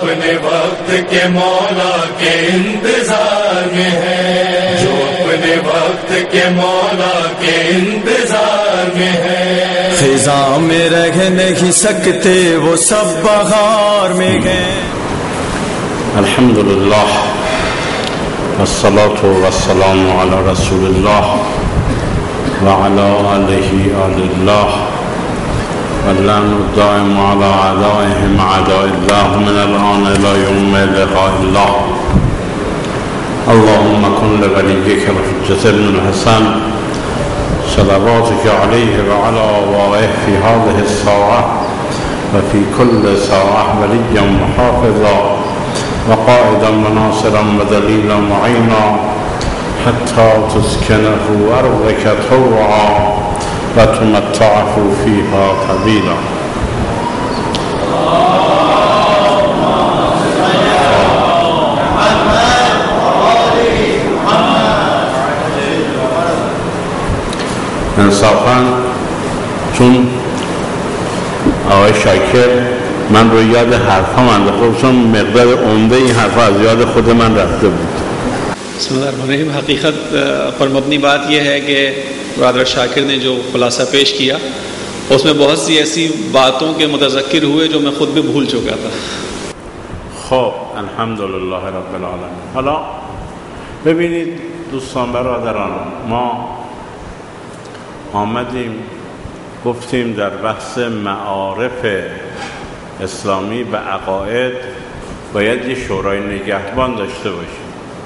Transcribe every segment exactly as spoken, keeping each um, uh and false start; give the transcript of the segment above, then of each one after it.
اپنے وقت کے مولا کے انتظار میں ہے، جو اپنے وقت کے مولا کے انتظار میں ہے، خزاں میں رہ نہیں سکتے وہ سب بہار میں گئے۔ الحمدللہ والصلاة والسلام علی رسول اللہ وعلى آلہ آل اللہ واللعن الدائم على أعدائهم أعداء الله من الآن إلى يوم لقاء الله۔ اللهم كن لوليك الحجة بن الحسن صلواتك عليه وعلى آبائه في هذه الساعة وفي كل ساعة وليا وحافظا وقائدا وناصرا ودليلا معينا حتى تسكنه أرضك طوعا وتمتعه فيها طويلا۔ انصافاً چون آقای شاکر من رو یاد حرفا من داشت، چون مقدار عمده این حرفا از یاد خود من رفته بود۔ بسم اللہ الرحمن الرحیم۔ حقیقت پر مبنی بات یہ ہے کہ برادر شاکر نے جو خلاصہ پیش کیا اس میں بہت سی ایسی باتوں کے متذکر ہوئے جو میں خود بھی بھول چکا تھا۔ خب الحمدلله رب العالمین۔ حالا ببینید دوستان برادران، ما آمدیم گفتیم در بحث معارف اسلامی و عقاید باید یه شورای نگهبان داشته باشیم۔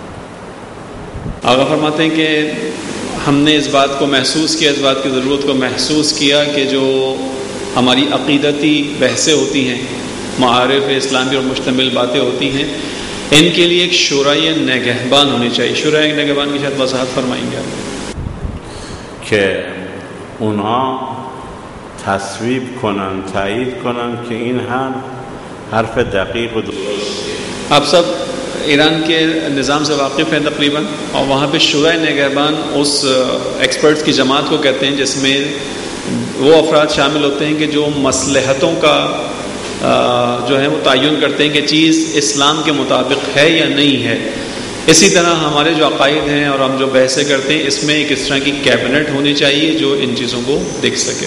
آقا فرماتے ہیں کہ ہم نے اس بات کو محسوس کیا، اس بات کی ضرورت کو محسوس کیا کہ جو ہماری عقیدتی بحثیں ہوتی ہیں، معارف اسلامی اور مشتمل باتیں ہوتی ہیں، ان کے لیے ایک شورای نگہبان ہونی چاہیے۔ شورای نگہبان کی شاید وضاحت فرمائیں گے کہ اونها تصویب کنن، تایید کنن کہ این حرف حرف دقیق و درست۔ آپ سب ایران کے نظام سے واقف ہیں تقریباً، اور وہاں پہ شورائے نگہبان اس ایکسپرٹس کی جماعت کو کہتے ہیں جس میں وہ افراد شامل ہوتے ہیں کہ جو مصلحتوں کا جو ہے وہ تعین کرتے ہیں کہ چیز اسلام کے مطابق ہے یا نہیں ہے۔ اسی طرح ہمارے جو عقائد ہیں اور ہم جو بحثیں کرتے ہیں اس میں ایک اس طرح کی کیبنٹ ہونی چاہیے جو ان چیزوں کو دیکھ سکے،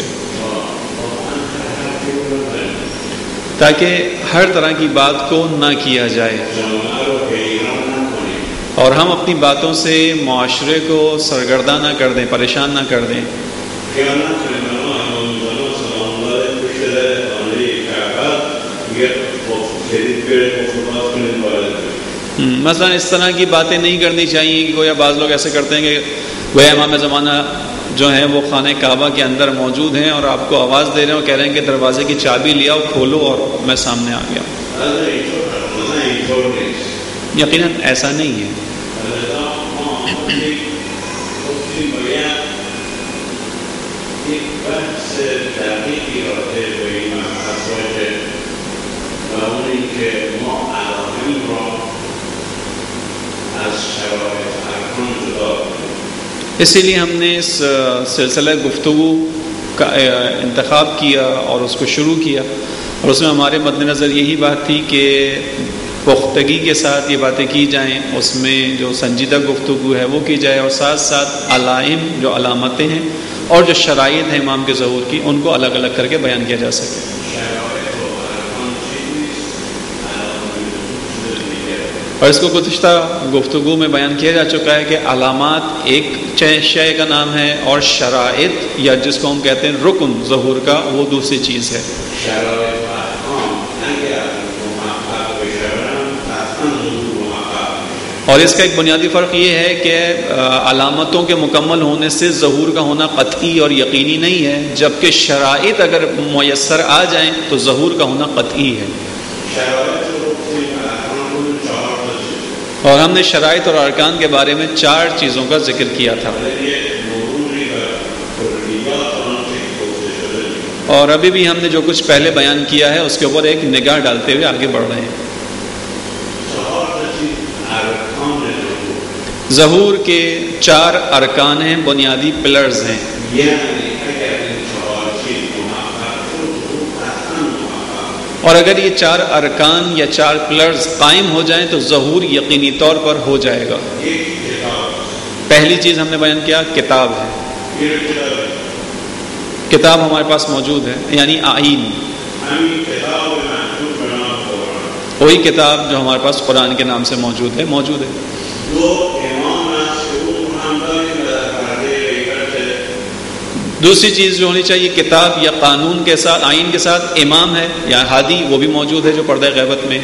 تاکہ ہر طرح کی بات کو نہ کیا جائے اور ہم اپنی باتوں سے معاشرے کو سرگرداں نہ کر دیں، پریشان نہ کر دیں۔ مثلا اس طرح کی باتیں نہیں کرنی چاہیے کہ گویا بعض لوگ ایسے کرتے ہیں کہ گویا امام زمانہ جو ہیں وہ خانہ کعبہ کے اندر موجود ہیں اور آپ کو آواز دے رہے ہیں اور کہہ رہے ہیں کہ دروازے کی چابی لیا کھولو اور میں سامنے آ گیا۔ یقیناً ایسا نہیں ہے۔ اسی لیے ہم نے اس سلسلہ گفتگو کا انتخاب کیا اور اس کو شروع کیا، اور اس میں ہمارے مد نظر یہی بات تھی کہ پختگی کے ساتھ یہ باتیں کی جائیں، اس میں جو سنجیدہ گفتگو ہے وہ کی جائے، اور ساتھ ساتھ علائم جو علامتیں ہیں اور جو شرائط ہیں امام کے ظہور کی ان کو الگ الگ کر کے بیان کیا جا سکے۔ اور اس کو گزشتہ گفتگو میں بیان کیا جا چکا ہے کہ علامات ایک شے کا نام ہے اور شرائط یا جس کو ہم کہتے ہیں رکن ظہور کا وہ دوسری چیز ہے۔ اور اس کا ایک بنیادی فرق یہ ہے کہ علامتوں کے مکمل ہونے سے ظہور کا ہونا قطعی اور یقینی نہیں ہے، جبکہ شرائط اگر میسر آ جائیں تو ظہور کا ہونا قطعی ہے۔ اور ہم نے شرائط اور ارکان کے بارے میں چار چیزوں کا ذکر کیا تھا، اور ابھی بھی ہم نے جو کچھ پہلے بیان کیا ہے اس کے اوپر ایک نگاہ ڈالتے ہوئے آگے بڑھ رہے ہیں۔ ظہور کے چار ارکان ہیں، بنیادی پلرز ہیں۔ اور اگر یہ چار ارکان یا چار پلرز قائم ہو جائیں تو ظہور یقینی طور پر ہو جائے گا. پہلی چیز ہم نے بیان کیا کتاب ہے. کتاب ہمارے پاس موجود ہے یعنی آئین، وہی کتاب جو ہمارے پاس قرآن کے نام سے موجود ہے موجود ہے. دوسری چیز جو ہونی چاہیے کتاب یا قانون کے ساتھ آئین کے ساتھ امام ہے یا ہادی، وہ بھی موجود ہے جو پردہ غیبت میں.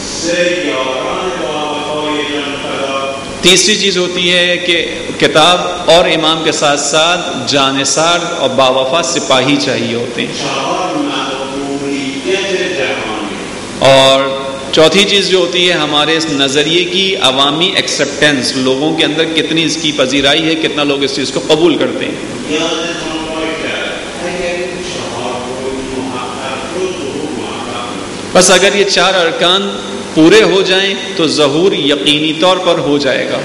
تیسری چیز ہوتی ہے کہ کتاب اور امام کے ساتھ ساتھ جانثار اور باوفا سپاہی چاہیے ہوتے ہیں. اور چوتھی چیز جو ہوتی ہے ہمارے اس نظریے کی عوامی ایکسیپٹنس، لوگوں کے اندر کتنی اس کی پذیرائی ہے، کتنا لوگ اس چیز کو قبول کرتے ہیں. بس اگر یہ چار ارکان پورے ہو جائیں تو ظہور یقینی طور پر ہو جائے گا.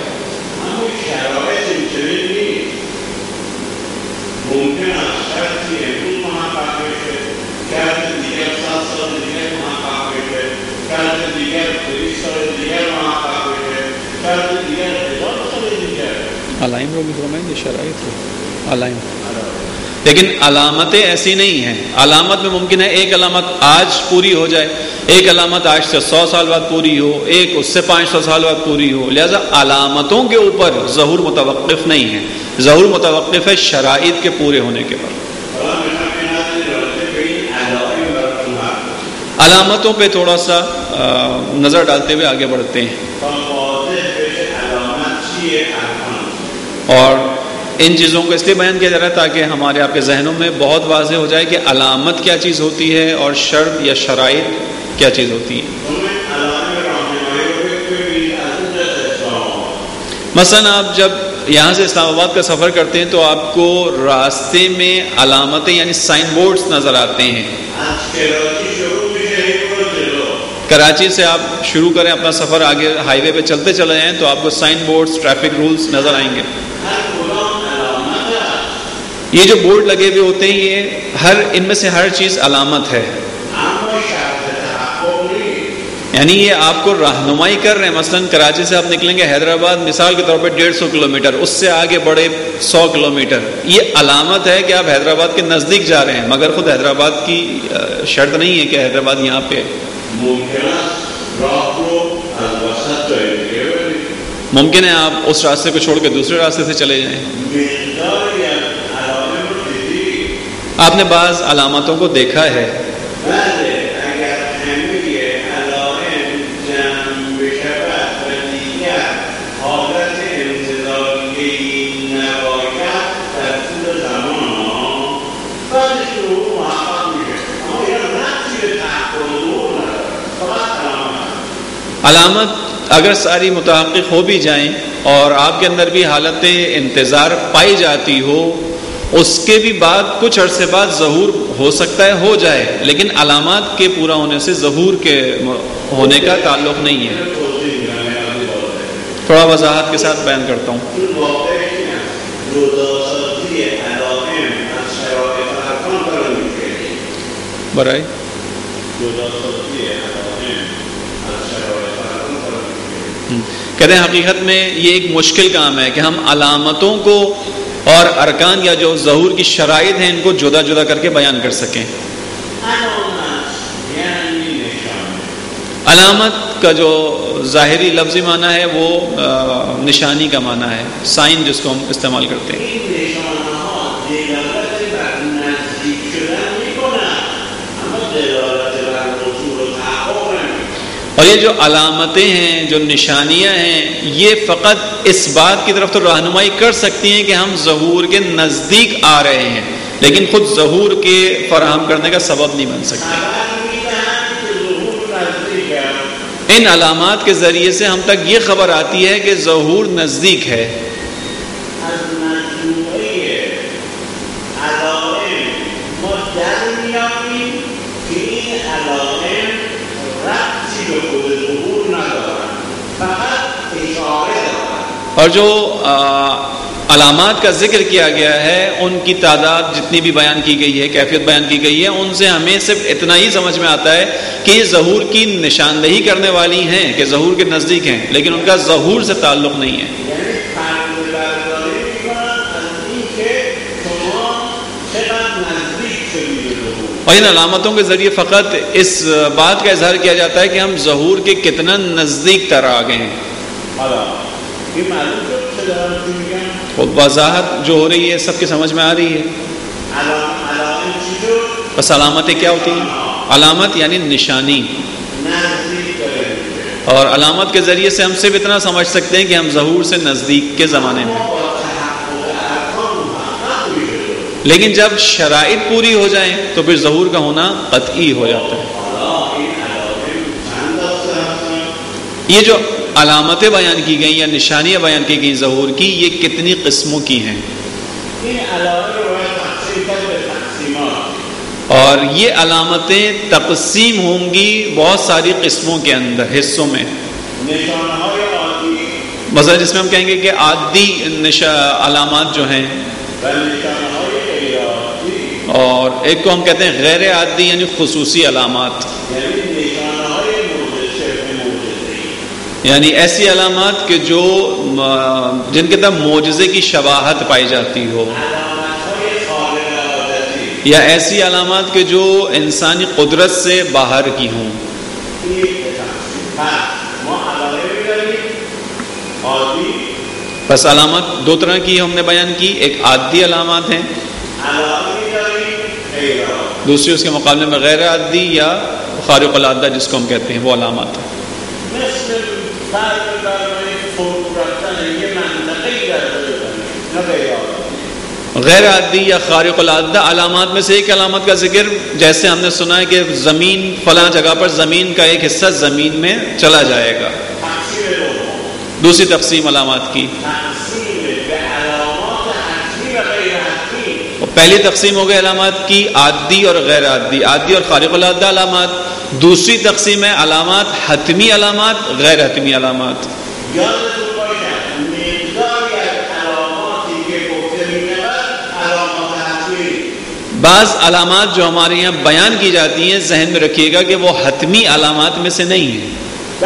علائم شرائط علائم، لیکن علامتیں ایسی نہیں ہیں. علامت میں ممکن ہے ایک علامت آج پوری ہو جائے، ایک علامت آج سے سو سال بعد پوری ہو، ایک اس سے پانچ سو سال بعد پوری ہو. لہذا علامتوں کے اوپر ظہور متوقف نہیں ہے، ظہور متوقف ہے شرائط کے پورے ہونے کے بعد. علامتوں پہ تھوڑا سا نظر ڈالتے ہوئے آگے بڑھتے ہیں. اور ان چیزوں کو اس لیے بیان کیا جا رہا ہے تاکہ ہمارے آپ کے ذہنوں میں بہت واضح ہو جائے کہ علامت کیا چیز ہوتی ہے اور شرط یا شرائط کیا چیز ہوتی ہے. مثلا آپ جب یہاں سے اسلام آباد کا سفر کرتے ہیں تو آپ کو راستے میں علامتیں یعنی سائن بورڈز نظر آتے ہیں. کراچی سے آپ شروع کریں اپنا سفر، آگے ہائی وے پہ چلتے چلے جائیں تو آپ کو سائن بورڈز، ٹریفک رولز نظر آئیں گے. یہ جو بورڈ لگے ہوئے ہوتے ہیں یہ ہر ان میں سے ہر چیز علامت ہے، یعنی یہ آپ کو رہنمائی کر رہے ہیں. مثلا کراچی سے آپ نکلیں گے حیدرآباد مثال کے طور پہ ڈیڑھ سو کلو میٹر، اس سے آگے بڑھے سو کلو میٹر، یہ علامت ہے کہ آپ حیدرآباد کے نزدیک جا رہے ہیں، مگر خود حیدرآباد کی شرط نہیں ہے کہ حیدرآباد یہاں پہ. ممکن ہے آپ اس راستے کو چھوڑ کے دوسرے راستے سے چلے جائیں. آپ نے بعض علامتوں کو دیکھا ہے. علامت اگر ساری متحقق ہو بھی جائیں اور آپ کے اندر بھی حالت انتظار پائی جاتی ہو، اس کے بھی بعد کچھ عرصے بعد ظہور ہو سکتا ہے ہو جائے، لیکن علامات کے پورا ہونے سے ظہور کے ہونے کا تعلق نہیں ہے. تھوڑا وضاحت کے ساتھ بیان کرتا ہوں. برائے کہتے ہیں حقیقت میں یہ ایک مشکل کام ہے کہ ہم علامتوں کو اور ارکان یا جو ظہور کی شرائط ہیں ان کو جدا جدا کر کے بیان کر سکیں. علامت کا جو ظاہری لفظی معنی ہے وہ نشانی کا معنی ہے، سائن جس کو ہم استعمال کرتے ہیں. اور یہ جو علامتیں ہیں، جو نشانیاں ہیں، یہ فقط اس بات کی طرف تو رہنمائی کر سکتی ہیں کہ ہم ظہور کے نزدیک آ رہے ہیں، لیکن خود ظہور کے فراہم کرنے کا سبب نہیں بن سکتے. ان علامات کے ذریعے سے ہم تک یہ خبر آتی ہے کہ ظہور نزدیک ہے. اور جو علامات کا ذکر کیا گیا ہے ان کی تعداد جتنی بھی بیان کی گئی ہے، کیفیت بیان کی گئی ہے، ان سے ہمیں صرف اتنا ہی سمجھ میں آتا ہے کہ یہ ظہور کی نشاندہی کرنے والی ہیں، کہ ظہور کے نزدیک ہیں، لیکن ان کا ظہور سے تعلق نہیں ہے۔ اور ان علامتوں کے ذریعے فقط اس بات کا اظہار کیا جاتا ہے کہ ہم ظہور کے کتنا نزدیک تر آ گئے ہیں۔ وضاحت جو ہو رہی ہے سب کی سمجھ میں آ رہی ہے۔ بس علامتیں کیا ہوتی ہیں؟ علامت یعنی نشانی، اور علامت کے ذریعے سے ہم صرف اتنا سمجھ سکتے ہیں کہ ہم ظہور سے نزدیک کے زمانے میں، لیکن جب شرائط پوری ہو جائیں تو پھر ظہور کا ہونا قطعی ہو جاتا ہے۔ یہ جو علامتیں بیان کی گئیں یا نشانیاں بیان کی گئیں ظہور کی، یہ کتنی قسموں کی ہیں؟ اور یہ علامتیں تقسیم ہوں گی بہت ساری قسموں کے اندر، حصوں میں۔ مثلا جس میں ہم کہیں گے کہ عادی علامات جو ہیں، اور ایک کو ہم کہتے ہیں غیر عادی یعنی خصوصی علامات، یعنی ایسی علامات کہ جو جن کے اندر معجزے کی شباہت پائی جاتی ہو، یا ایسی علامات کہ جو انسانی قدرت سے باہر کی ہوں۔ بس علامات دو طرح کی ہم نے بیان کی، ایک عادی علامات ہیں، دوسری اس کے مقابلے میں غیر عادی یا خارق العادہ جس کو ہم کہتے ہیں، وہ علامات ہیں۔ غیر عادی یا خارق العادہ علامات میں سے ایک علامت کا ذکر، جیسے ہم نے سنا ہے کہ زمین فلاں جگہ پر زمین کا ایک حصہ زمین میں چلا جائے گا۔ دوسری تقسیم علامات کی، پہلی تقسیم ہو گئی علامات کی عادی اور غیر عادی، عادی اور خارق العادہ علامات۔ دوسری تقسیم ہے علامات حتمی علامات، غیر حتمی علامات۔ بعض علامات جو ہمارے یہاں بیان کی جاتی ہیں، ذہن میں رکھیے گا کہ وہ حتمی علامات میں سے نہیں ہیں۔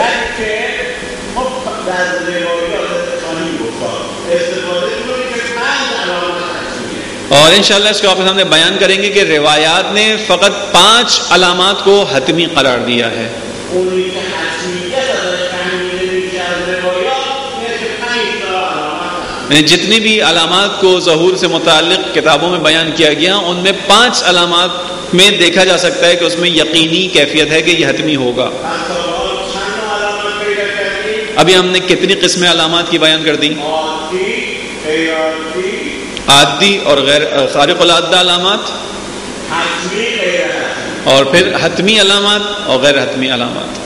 اور انشاءاللہ اس کو آپ کے سامنے بیان کریں گے کہ روایات نے فقط پانچ علامات کو حتمی قرار دیا ہے۔ جتنی بھی علامات کو ظہور سے متعلق کتابوں میں بیان کیا گیا، ان میں پانچ علامات میں دیکھا جا سکتا ہے کہ اس میں یقینی کیفیت ہے کہ یہ حتمی ہوگا۔ ابھی ہم نے کتنی قسمیں علامات کی بیان کر دی؟ عادی اور غیر خارق العادہ علامات، اور پھر حتمی علامات اور غیر حتمی علامات۔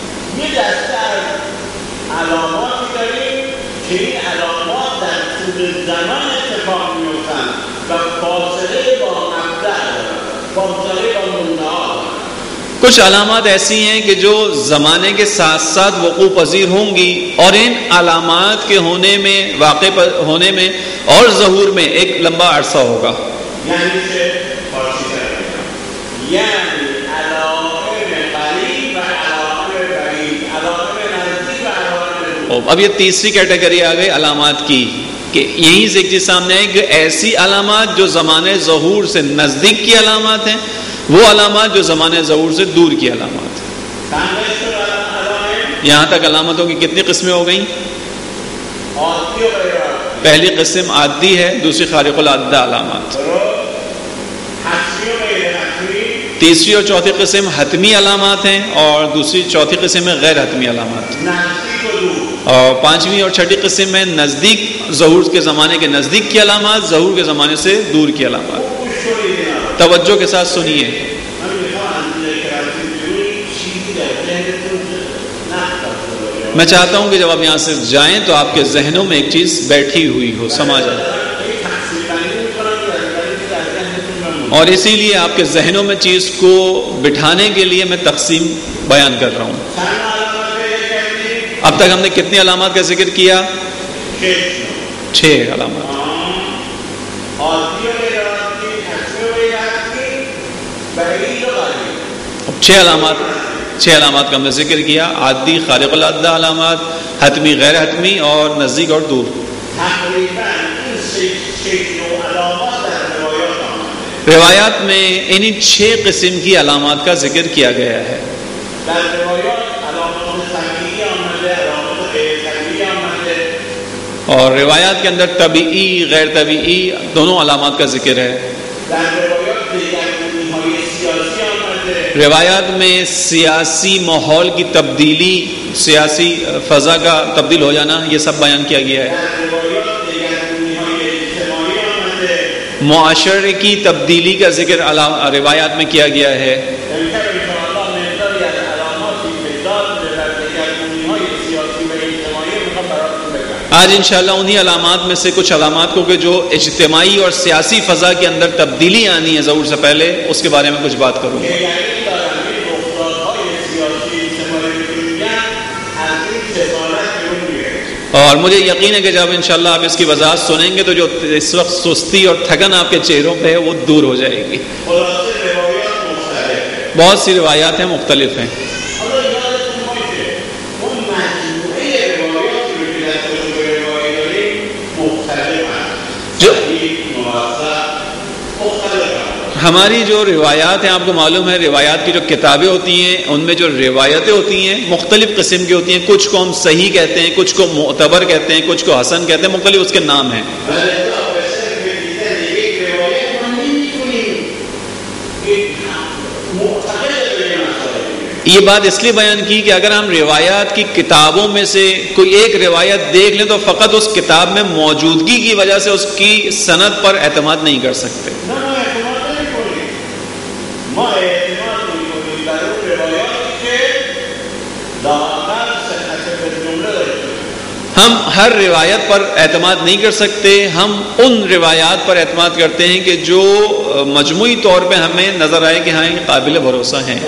کچھ علامات ایسی ہیں کہ جو زمانے کے ساتھ ساتھ وقوع پذیر ہوں گی، اور ان علامات کے ہونے میں واقع ہونے میں اور ظہور میں ایک لمبا عرصہ ہوگا۔ اب یہ تیسری کیٹیگری آ گئی علامات کی، کہ یہیں سے ایک چیز سامنے ہے کہ ایسی علامات جو زمانے ظہور سے نزدیک کی علامات ہیں، وہ علامات جو زمانے ظہور سے دور کی علامات ہیں۔ یہاں تک علامتوں کی کتنی قسمیں ہو گئیں؟ پہلی قسم عادی ہے، دوسری خارق العادہ علامات، تیسری اور چوتھی قسم حتمی علامات ہیں، اور دوسری چوتھی قسم ہے غیر حتمی علامات، اور پانچویں اور چھٹی قسم میں نزدیک ظہور کے زمانے کے نزدیک کی علامات، ظہور کے زمانے سے دور کی علامات۔ توجہ کے ساتھ سنیے، میں چاہتا ہوں کہ جب آپ یہاں سے جائیں تو آپ کے ذہنوں میں ایک چیز بیٹھی ہوئی ہو، سما جائے، اور اسی لیے آپ کے ذہنوں میں چیز کو بٹھانے کے لیے میں تقسیم بیان کر رہا ہوں۔ اب تک ہم نے کتنی علامات کا ذکر کیا؟ چھ علامات۔ چھ علامات چھ علامات کا ہم نے ذکر کیا، عادی، خارق العادہ علامات، حتمی، غیر حتمی اور نزدیک اور دور۔ روایات میں انہی چھ قسم کی علامات کا ذکر کیا گیا ہے۔ اور روایات کے اندر طبیعی، غیر طبیعی دونوں علامات کا ذکر ہے۔ روایات میں سیاسی ماحول کی تبدیلی، سیاسی فضا کا تبدیل ہو جانا، یہ سب بیان کیا گیا ہے۔ معاشرے کی تبدیلی کا ذکر روایات میں کیا گیا ہے۔ آج انشاءاللہ انہی علامات میں سے کچھ علامات کو کہ جو اجتماعی اور سیاسی فضا کے اندر تبدیلی آنی ہے ظہور سے پہلے، اس کے بارے میں کچھ بات کروں گا۔ اور مجھے یقین ہے کہ جب انشاءاللہ آپ اس کی وضاحت سنیں گے تو جو اس وقت سستی اور تھکن آپ کے چہروں پہ ہے وہ دور ہو جائے گی۔ بہت سی روایات ہیں، مختلف ہیں۔ جو ہماری جو روایات ہیں، آپ کو معلوم ہے روایات کی جو کتابیں ہوتی ہیں ان میں جو روایتیں ہوتی ہیں مختلف قسم کی ہوتی ہیں، کچھ کو ہم صحیح کہتے ہیں، کچھ کو معتبر کہتے ہیں، کچھ کو حسن کہتے ہیں، مختلف اس کے نام ہیں۔ یہ بات اس لیے بیان کی کہ اگر ہم روایات کی کتابوں میں سے کوئی ایک روایت دیکھ لیں تو فقط اس کتاب میں موجودگی کی وجہ سے اس کی سند پر اعتماد نہیں کر سکتے۔ ہم ہر روایت پر اعتماد نہیں کر سکتے، ہم ان روایات پر اعتماد کرتے ہیں کہ جو مجموعی طور پہ ہمیں نظر آئے کہ ہاں یہ قابل بھروسہ ہیں۔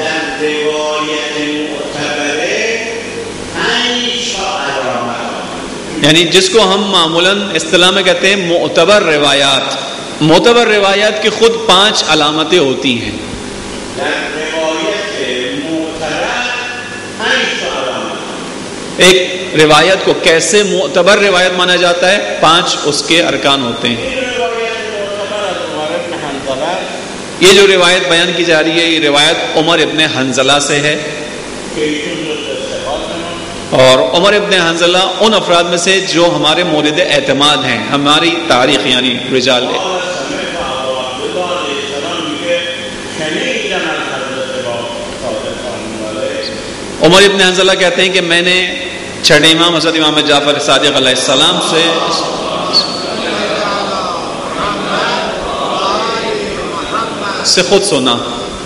یعنی جس کو ہم معمولاً اصطلاح میں کہتے ہیں معتبر روایات۔ معتبر روایات کی خود پانچ علامتیں ہوتی ہیں۔ ایک روایت کو کیسے معتبر روایت مانا جاتا ہے؟ پانچ اس کے ارکان ہوتے ہیں۔ یہ جو روایت بیان کی جا رہی ہے یہ روایت عمر ابن حنظلہ سے ہے، اور عمر ابن حنظلہ ان افراد میں سے جو ہمارے مورد اعتماد ہیں، ہماری تاریخ یعنی رجال ہے۔ عمر ابن حنظلہ کہتے ہیں کہ میں نے چھٹے امام حضرت امام جعفر صادق علیہ السلام سے سے خود سنا۔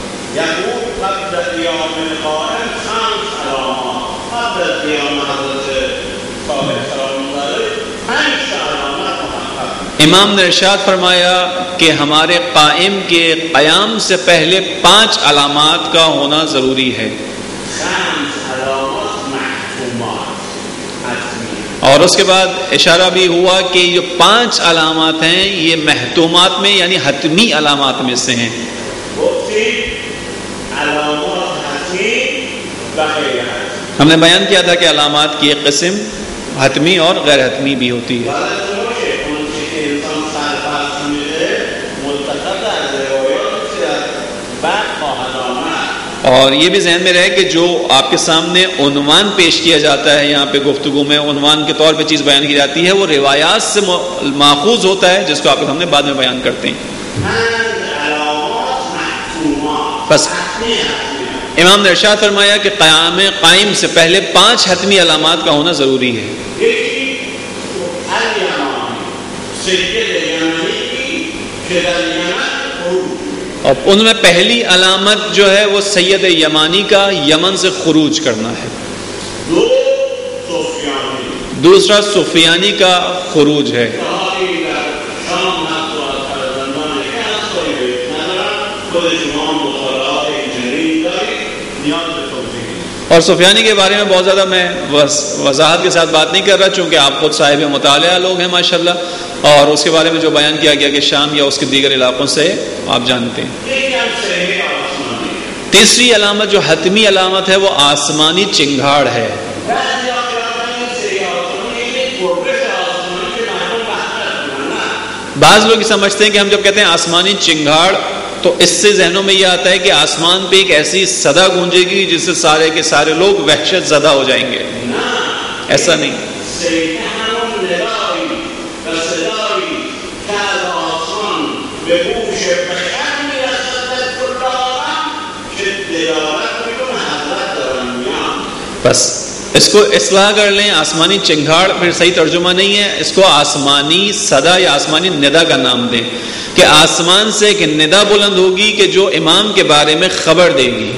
امام نے ارشاد فرمایا کہ ہمارے قائم کے قیام سے پہلے پانچ علامات کا ہونا ضروری ہے، اور اس کے بعد اشارہ بھی ہوا کہ یہ پانچ علامات ہیں یہ محتومات میں یعنی حتمی علامات میں سے ہیں۔ ہم نے بیان کیا تھا کہ علامات کی ایک قسم حتمی اور غیر حتمی بھی ہوتی ہے۔ اور یہ بھی ذہن میں رہے کہ جو آپ کے سامنے عنوان پیش کیا جاتا ہے یہاں پہ گفتگو میں عنوان کے طور پہ چیز بیان کی جاتی ہے وہ روایات سے ماخوذ ہوتا ہے، جس کو آپ کے سامنے بعد میں بیان کرتے ہیں۔ بس امام نے ارشاد فرمایا کہ قیام قائم سے پہلے پانچ حتمی علامات کا ہونا ضروری ہے۔ اور ان میں پہلی علامت جو ہے وہ سید یمانی کا یمن سے خروج کرنا ہے، دوسرا سفیانی کا خروج ہے، اور سفیانی کے بارے میں بہت زیادہ میں وضاحت کے ساتھ بات نہیں کر رہا، چونکہ آپ خود صاحب مطالعہ لوگ ہیں ماشاءاللہ، اور اس کے بارے میں جو بیان کیا گیا کہ شام یا اس کے دیگر علاقوں سے آپ جانتے ہیں۔ تیسری علامت جو حتمی علامت ہے وہ آسمانی چنگھاڑ ہے۔ بعض لوگ سمجھتے ہیں کہ ہم جب کہتے ہیں آسمانی چنگھاڑ تو اس سے ذہنوں میں یہ آتا ہے کہ آسمان پہ ایک ایسی صدا گونجے گی جس سے سارے کے سارے لوگ وحشت زدہ ہو جائیں گے۔ ایسا نہیں، بس اس کو اصلاح کر لیں، آسمانی چنگھاڑ پھر صحیح ترجمہ نہیں ہے، اس کو آسمانی صدا یا آسمانی ندا کا نام دیں کہ آسمان سے ایک ندا بلند ہوگی کہ جو امام کے بارے میں خبر دے گی۔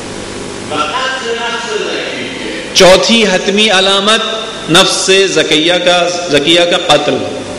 چوتھی حتمی علامت نفس زکیہ کا زکیہ کا قتل۔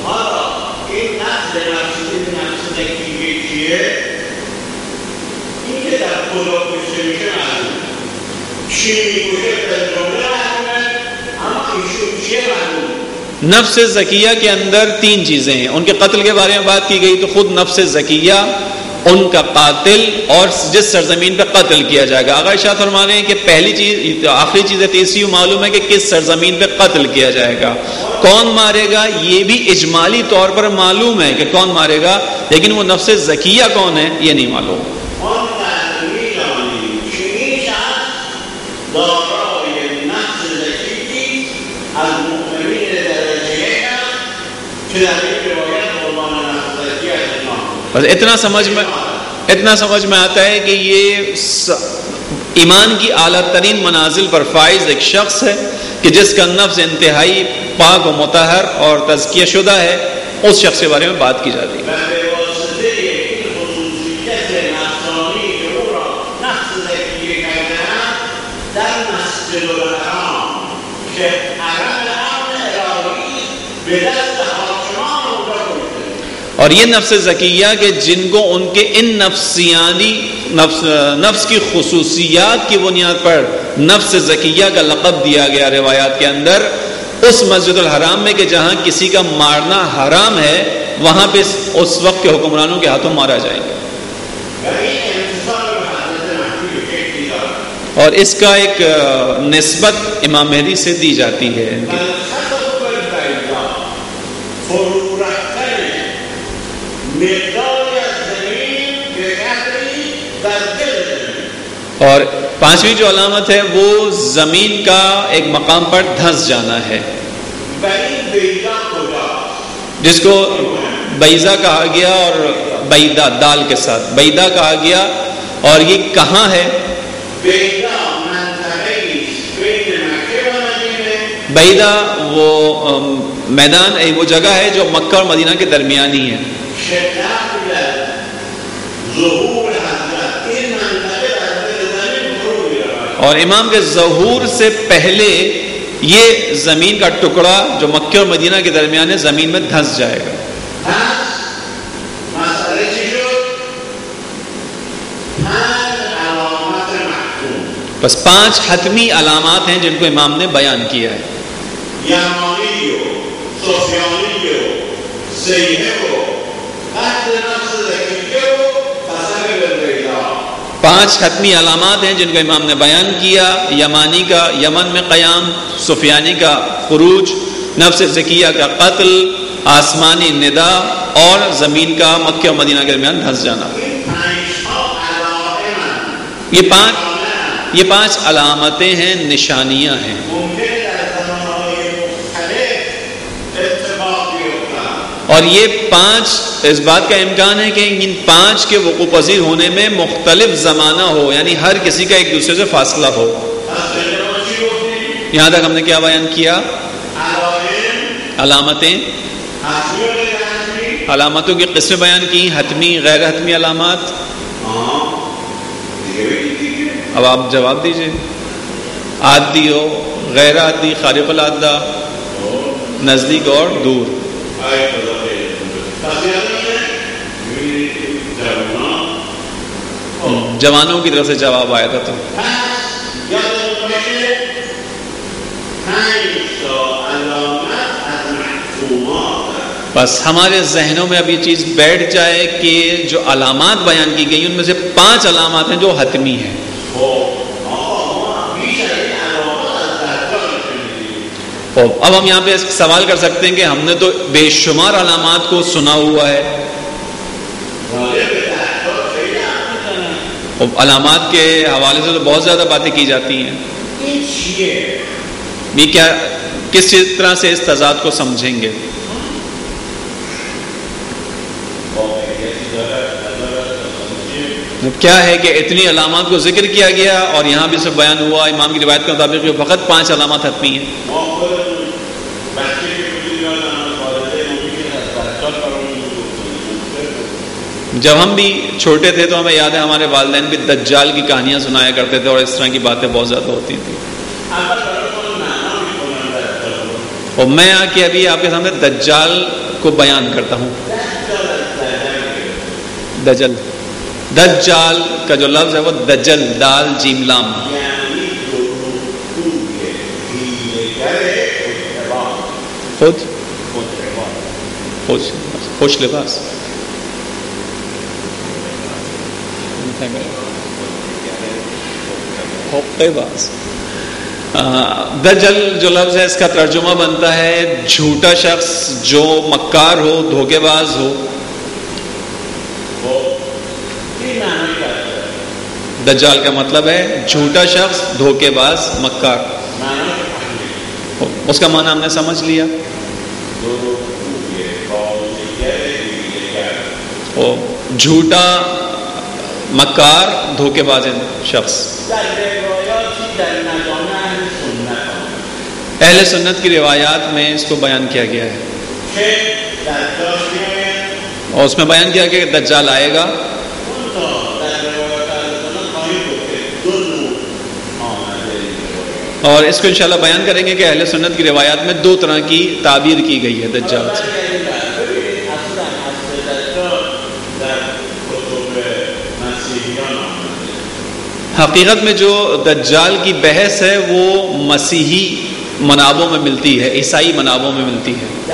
نفس زکیہ کے اندر تین چیزیں ہیں، ان کے قتل کے بارے میں بات کی گئی تو خود نفس زکیہ، ان کا قاتل اور جس سرزمین پہ قتل کیا جائے گا۔ آقا ارشاد فرما رہے ہیں کہ پہلی چیز آخری چیز ہے تیسری معلوم ہے کہ کس سرزمین پہ قتل کیا جائے گا، کون مارے گا یہ بھی اجمالی طور پر معلوم ہے کہ کون مارے گا، لیکن وہ نفس زکیہ کون ہے یہ نہیں معلوم۔ بس اتنا سمجھ میں اتنا سمجھ میں آتا ہے کہ یہ ایمان کی اعلیٰ ترین منازل پر فائز ایک شخص ہے کہ جس کا نفس انتہائی پاک و مطہر اور تزکیہ شدہ ہے، اس شخص کے بارے میں بات کی جاتی ہے۔ اور یہ نفس زکیہ کہ جن کو ان کے ان نفسیانی نفس, نفس کی خصوصیات کی بنیاد پر نفس زکیہ کا لقب دیا گیا روایات کے اندر، اس مسجد الحرام میں کہ جہاں کسی کا مارنا حرام ہے وہاں پہ اس وقت کے حکمرانوں کے ہاتھوں مارا جائے گا۔ اور اس کا ایک نسبت امام مہدی سے دی جاتی ہے۔ اور پانچویں جو علامت ہے وہ زمین کا ایک مقام پر دھنس جانا ہے، جس کو بیضا کہا گیا، اور بیدا دال کے ساتھ بیدا کہا گیا، اور یہ کہاں ہے؟ بیدا وہ میدان وہ جگہ ہے جو مکہ اور مدینہ کے درمیانی ہے۔ اور امام کے ظہور سے پہلے یہ زمین کا ٹکڑا جو مکہ اور مدینہ کے درمیان ہے زمین میں دھنس جائے گا۔ بس پانچ حتمی علامات ہیں جن کو امام نے بیان کیا ہے۔ پانچ حتمی علامات ہیں جن کو امام نے بیان کیا، یمانی کا یمن میں قیام، سفیانی کا خروج، نفس زکیہ کا قتل، آسمانی ندا، اور زمین کا مکہ اور مدینہ کے درمیان دھنس جانا۔ یہ پانچ یہ پانچ علامتیں ہیں، نشانیاں ہیں۔ اور یہ پانچ اس بات کا امکان ہے کہ ان پانچ کے وقوع پذیر ہونے میں مختلف زمانہ ہو، یعنی ہر کسی کا ایک دوسرے سے فاصلہ ہو۔ یہاں تک ہم نے کیا بیان کیا؟ علامتیں، علامتوں کی قسمیں بیان کی، حتمی، غیر حتمی علامات۔ اب آپ جواب دیجئے، عادی ہو، غیر عادی، خارق العادہ، نزدیک اور دور۔ جوانوں کی طرف سے جواب آیا تھا تو بس ہمارے ذہنوں میں اب یہ چیز بیٹھ جائے کہ جو علامات بیان کی گئی ان میں سے پانچ علامات ہیں جو حتمی ہیں. اب ہم یہاں پہ سوال کر سکتے ہیں کہ ہم نے تو بے شمار علامات کو سنا ہوا ہے، علامات کے حوالے سے تو بہت زیادہ باتیں کی جاتی ہیں. یہ کیا کس طرح سے اس تضاد کو سمجھیں گے؟ کیا ہے کہ اتنی علامات کو ذکر کیا گیا اور یہاں بھی سب بیان ہوا امام کی روایت کے مطابق کہ فقط پانچ علامات حتمی ہیں. جب ہم بھی چھوٹے تھے تو ہمیں یاد ہے ہمارے والدین بھی دجال کی کہانیاں سنایا کرتے تھے اور اس طرح کی باتیں بہت زیادہ ہوتی تھیں. اور میں آ کے ابھی آپ کے سامنے دجال کو بیان کرتا ہوں. دجل دجال کا جو لفظ ہے وہ دجل دال جیم لام. خود خوش لباس دجل جو لفظ ہے اس کا ترجمہ بنتا ہے جھوٹا شخص جو مکار ہو، دھوکے باز ہو. دجال کا مطلب ہے جھوٹا شخص، دھوکے باز، مکار. اس کا معنی ہم نے سمجھ لیا. جھوٹا، مکار، دھوکے باز شخص. اہل سنت کی روایات میں اس کو بیان کیا گیا ہے اور اس میں بیان کیا گیا کہ دجال آئے گا. اور اس کو انشاءاللہ بیان کریں گے کہ اہل سنت کی روایات میں دو طرح کی تعبیر کی گئی ہے دجال سے. حقیقت میں جو دجال کی بحث ہے وہ مسیحی منابوں میں ملتی ہے، عیسائی منابوں میں ملتی ہے.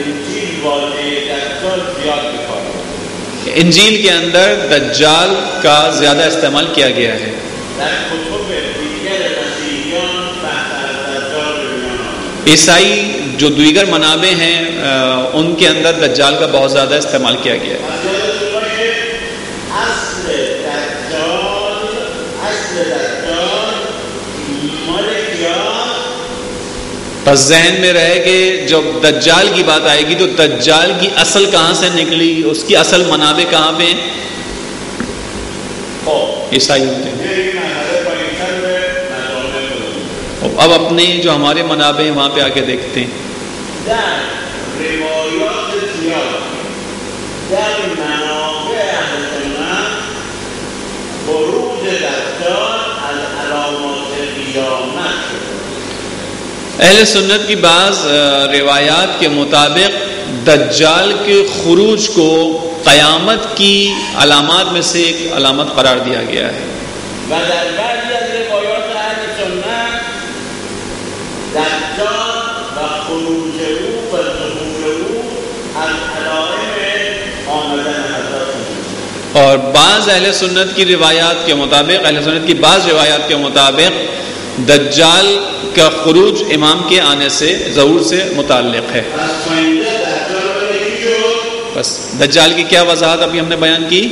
انجیل کے اندر دجال کا زیادہ استعمال کیا گیا ہے. عیسائی جو دیگر منابع ہیں ان کے اندر دجال کا بہت زیادہ استعمال کیا گیا ہے. بس ذہن میں رہے کہ جب دجال کی بات آئے گی تو دجال کی اصل کہاں سے نکلی، اس کی اصل منابع کہاں پہ ہیں؟ عیسائی ہوتے ہیں. اب اپنے جو ہمارے منابع ہیں وہاں پہ آ کے دیکھتے ہیں. اہل سنت کی بعض روایات کے مطابق دجال کے خروج کو قیامت کی علامات میں سے ایک علامت قرار دیا گیا ہے. اور بعض اہل سنت کی روایات کے مطابق اہل سنت کی بعض روایات کے مطابق دجال کا خروج امام کے آنے سے ظہور سے متعلق ہے. بس دجال کی کیا وضاحت ابھی ہم نے بیان کی.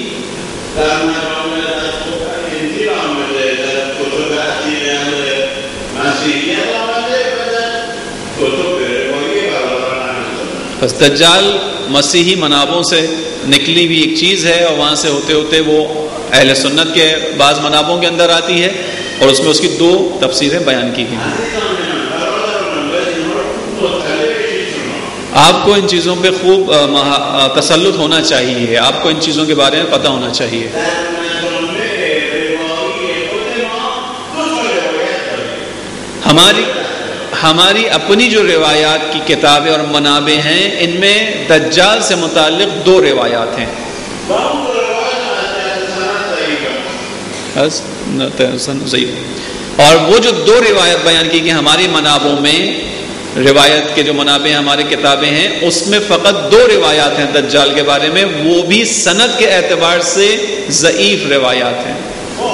بس دجال مسیحی منابوں سے نکلی ہوئی ایک چیز ہے اور وہاں سے ہوتے ہوتے وہ اہل سنت کے بعض منابوں کے اندر آتی ہے اور اس میں اس کی دو تفسیریں بیان کی گئی ہیں. آپ کو ان چیزوں پہ خوب تسلط ہونا چاہیے، آپ کو ان چیزوں کے بارے میں پتہ ہونا چاہیے. ہماری ہماری اپنی جو روایات کی کتابیں اور منابع ہیں ان میں دجال سے متعلق دو روایات ہیں. اور وہ جو دو روایت بیان کی کہ ہماری منابعوں میں روایت کے جو منابع ہماری کتابیں ہیں اس میں فقط دو روایات ہیں دجال کے بارے میں، وہ بھی سند کے اعتبار سے ضعیف روایات ہیں۔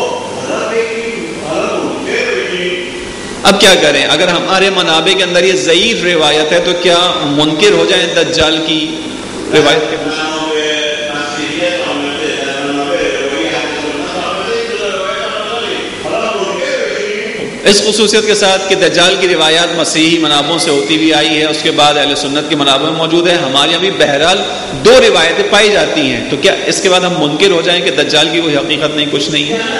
اب کیا کریں؟ اگر ہمارے منابع کے اندر یہ ضعیف روایت ہے تو کیا منکر ہو جائیں دجال کی روایت کے؟ اس خصوصیت کے ساتھ کہ دجال کی روایات مسیحی منابعوں سے ہوتی بھی آئی ہے، اس کے بعد اہل سنت کی منابع میں موجود ہے، ہمارے یہاں بھی بہرحال دو روایتیں پائی جاتی ہیں، تو کیا اس کے بعد ہم منکر ہو جائیں کہ دجال کی کوئی حقیقت نہیں، کچھ نہیں ہے؟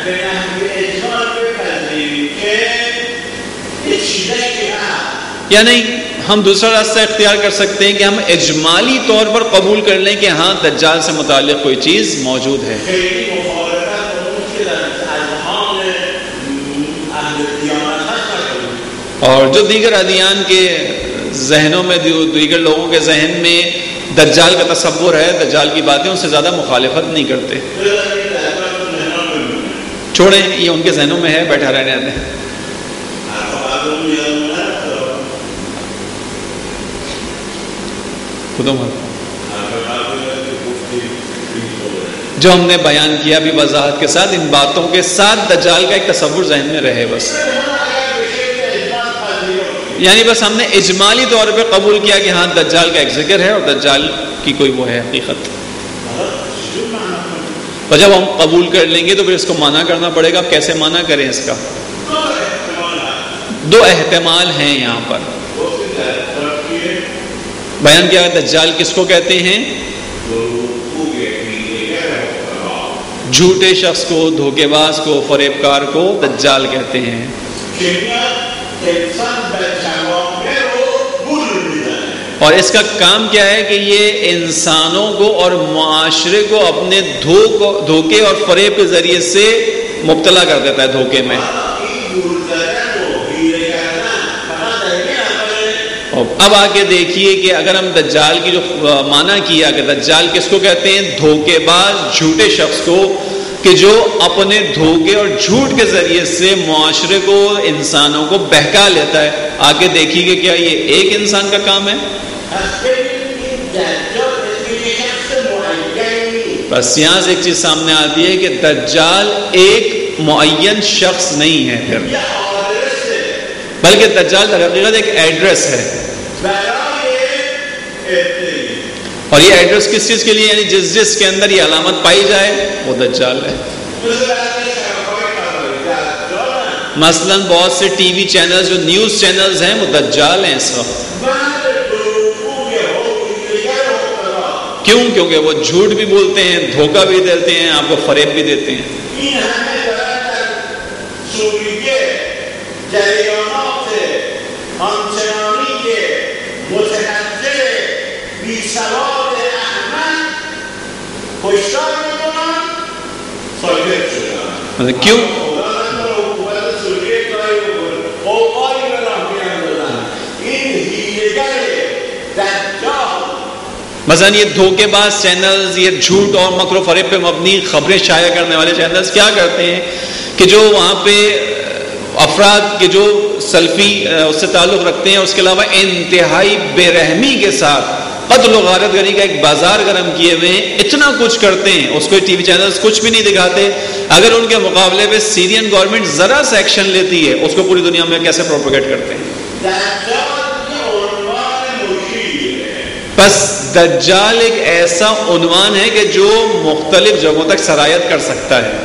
یا نہیں، ہم دوسرا راستہ اختیار کر سکتے ہیں کہ ہم اجمالی طور پر قبول کر لیں کہ ہاں دجال سے متعلق کوئی چیز موجود ہے۔ اور جو دیگر ادیان کے ذہنوں میں، دیگر لوگوں کے ذہن میں دجال کا تصور ہے، دجال کی باتیں، ان سے زیادہ مخالفت نہیں کرتے۔ چھوڑیں، یہ ان کے ذہنوں میں ہے، بیٹھا رہنے دیں۔ جو ہم نے بیان کیا بھی وضاحت کے ساتھ، ان باتوں کے ساتھ دجال کا ایک تصور ذہن میں رہے بس، یعنی بس ہم نے اجمالی طور پہ قبول کیا کہ ہاں دجال کا ایک ذکر ہے اور دجال کی کوئی وہ ہے حقیقت۔ اور جب ہم قبول کر لیں گے تو پھر اس کو مانا کرنا پڑے گا۔ کیسے مانا کریں اس کا؟ دو احتمال ہیں یہاں پر بیان کیا ہے۔ دجال کس کو کہتے ہیں؟ جھوٹے شخص کو، دھوکے باز کو، فریب کار کو دجال کہتے ہیں۔ اور اس کا کام کیا ہے کہ یہ انسانوں کو اور معاشرے کو اپنے دھوکے اور فریب کے ذریعے سے مبتلا کر دیتا ہے دھوکے میں۔ اب آگے دیکھیے کہ اگر ہم دجال کی جو معنی کیا کہ دجال کس کو کہتے ہیں؟ دھوکے باز، جھوٹے شخص کو کہ جو اپنے دھوکے اور جھوٹ کے ذریعے سے معاشرے کو، انسانوں کو بہکا لیتا ہے۔ آگے دیکھیے کہ کیا یہ ایک انسان کا کام ہے؟ بس یہاں سے ایک چیز سامنے آتی ہے کہ دجال ایک معین شخص نہیں ہے پھر، بلکہ دجال در حقیقت ایک ایڈریس ہے۔ اور یہ ایڈریس کس چیز کے لیے؟ یعنی جس جس کے اندر یہ علامت پائی جائے وہ دجال ہے۔ مثلا بہت سے ٹی وی چینلز، جو نیوز چینلز ہیں، وہ دجال ہیں اس وقت۔ کیوں؟ کیونکہ وہ جھوٹ بھی بولتے ہیں، دھوکہ بھی دیتے ہیں، آپ کو فریب بھی دیتے ہیں۔ کیوں؟ مثلا یہ دھوکے باز چینلز، یہ جھوٹ اور مکر و فریب پہ مبنی خبریں شائع کرنے والے چینلز کیا کرتے ہیں کہ جو وہاں پہ افراد کے جو سلفی اس سے تعلق رکھتے ہیں، اس کے علاوہ انتہائی بے رحمی کے ساتھ قتل و غارت گری کا ایک بازار گرم کیے ہوئے ہیں، اتنا کچھ کرتے ہیں، اس کو ٹی وی چینلز کچھ بھی نہیں دکھاتے۔ اگر ان کے مقابلے پہ سیرین گورنمنٹ ذرا سا ایکشن لیتی ہے، اس کو پوری دنیا میں کیسے پروپیگیٹ کرتے ہیں۔ بس دجال ایک ایسا عنوان ہے کہ جو مختلف جگہوں تک سرایت کر سکتا ہے۔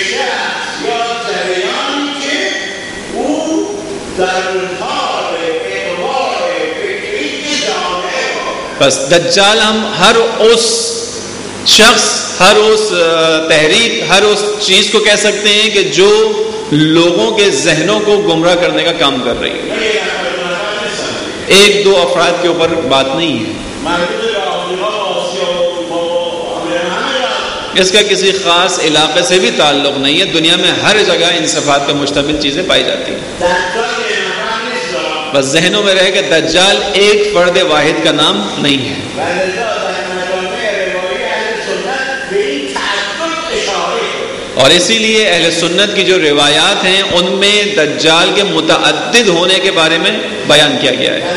بس دجال ہم ہر اس شخص، ہر اس تحریک، ہر اس چیز کو کہہ سکتے ہیں کہ جو لوگوں کے ذہنوں کو گمراہ کرنے کا کام کر رہی ہے۔ ایک دو افراد کے اوپر بات نہیں ہے، اس کا کسی خاص علاقے سے بھی تعلق نہیں ہے، دنیا میں ہر جگہ ان صفات پر مشتمل چیزیں پائی جاتی ہیں۔ بس ذہنوں میں رہے کہ دجال ایک فرد واحد کا نام نہیں ہے۔ اور اسی لیے اہل سنت کی جو روایات ہیں ان میں دجال کے متعدد ہونے کے بارے میں بیان کیا گیا ہے.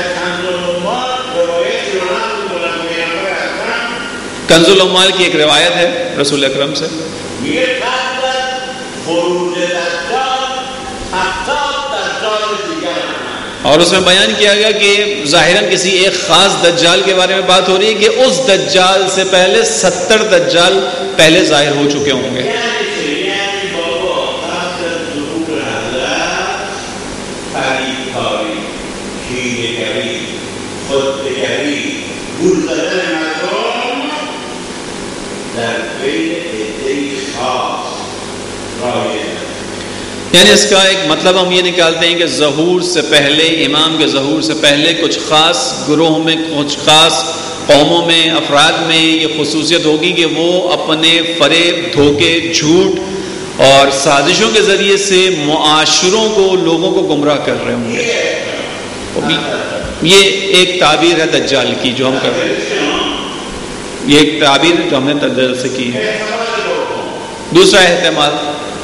کنز العمال کی ایک روایت ہے رسول اکرم سے، اور اس میں بیان کیا گیا کہ ظاہراً کسی ایک خاص دجال کے بارے میں بات ہو رہی ہے کہ اس دجال سے پہلے ستر دجال پہلے ظاہر ہو چکے ہوں گے. یعنی اس کا ایک مطلب ہم یہ نکالتے ہیں کہ ظہور سے پہلے، امام کے ظہور سے پہلے کچھ خاص گروہ میں، کچھ خاص قوموں میں، افراد میں یہ خصوصیت ہوگی کہ وہ اپنے فریب، دھوکے، جھوٹ اور سازشوں کے ذریعے سے معاشروں کو، لوگوں کو گمراہ کر رہے ہوں گے. یہ ایک تعبیر ہے دجال کی جو ہم کر رہے ہیں، یہ ایک تعبیر جو ہم نے دجال سے کی ہے. دوسرا احتمال،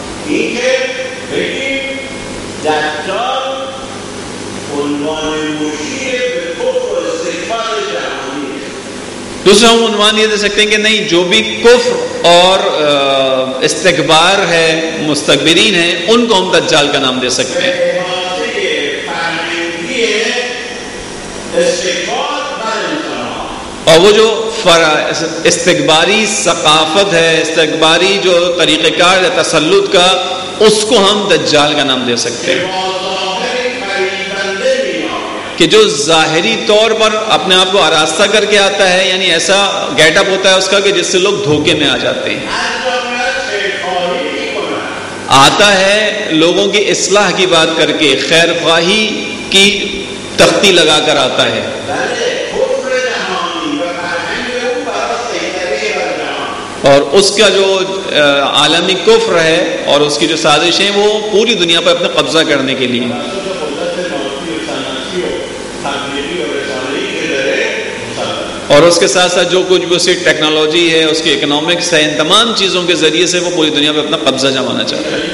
دوسرا ہم عنوان یہ دے سکتے ہیں کہ نہیں، جو بھی کفر اور استکبار ہے، مستکبرین ہیں، ان کو ہم دجال کا نام دے سکتے ہیں. اور وہ جو استکباری ثقافت ہے، استکباری جو طریقہ کار ہے تسلط کا، اس کو ہم دجال کا نام دے سکتے ہیں. کہ جو ظاہری طور پر اپنے آپ کو آراستہ کر کے آتا ہے، یعنی ایسا گیٹ اپ ہوتا ہے اس کا کہ جس سے لوگ دھوکے میں آ جاتے ہیں. آتا ہے لوگوں کی اصلاح کی بات کر کے، خیر خواہی کی تختی لگا کر آتا ہے. اور اس کا جو عالمی کفر ہے اور اس کی جو سازشیں، وہ پوری دنیا پر اپنے قبضہ کرنے کے لیے. اور اس کے ساتھ ساتھ جو کچھ بھی اس کی ٹیکنالوجی ہے، اس کی اکنامکس ہے، ان تمام چیزوں کے ذریعے سے وہ پوری دنیا پہ اپنا قبضہ جمانا چاہتا ہے.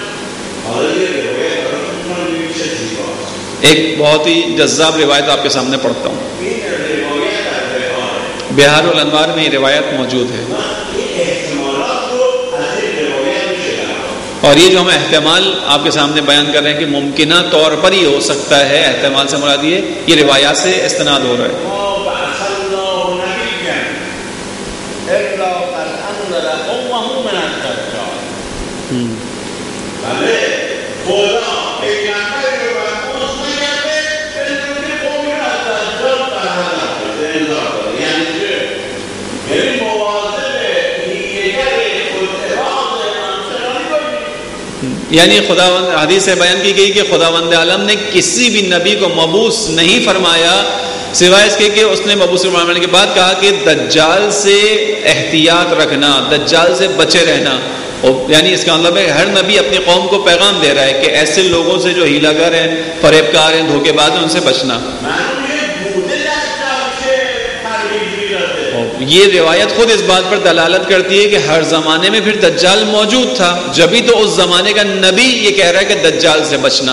ایک بہت ہی جذاب روایت آپ کے سامنے پڑھتا ہوں. بہار الانوار میں یہ روایت موجود ہے. اور یہ جو ہم احتمال آپ کے سامنے بیان کر رہے ہیں کہ ممکنہ طور پر ہی ہو سکتا ہے، احتمال سے مراد یہ یہ روایات سے استناد ہو رہا ہے. یعنی خداوند، حدیث سے بیان کی گئی کہ خداوند عالم نے کسی بھی نبی کو مبعوث نہیں فرمایا سوائے اس کے کہ اس نے مبعوث فرمانے کے بعد کہا کہ دجال سے احتیاط رکھنا، دجال سے بچے رہنا. یعنی اس کا مطلب ہے ہر نبی اپنی قوم کو پیغام دے رہا ہے کہ ایسے لوگوں سے جو ہیلا گر ہیں، فریب کار ہیں، دھوکے باز ہیں، ان سے بچنا. یہ روایت خود اس بات پر دلالت کرتی ہے کہ ہر زمانے میں پھر دجال موجود تھا، جبھی تو اس زمانے کا نبی یہ کہہ رہا ہے کہ دجال سے بچنا.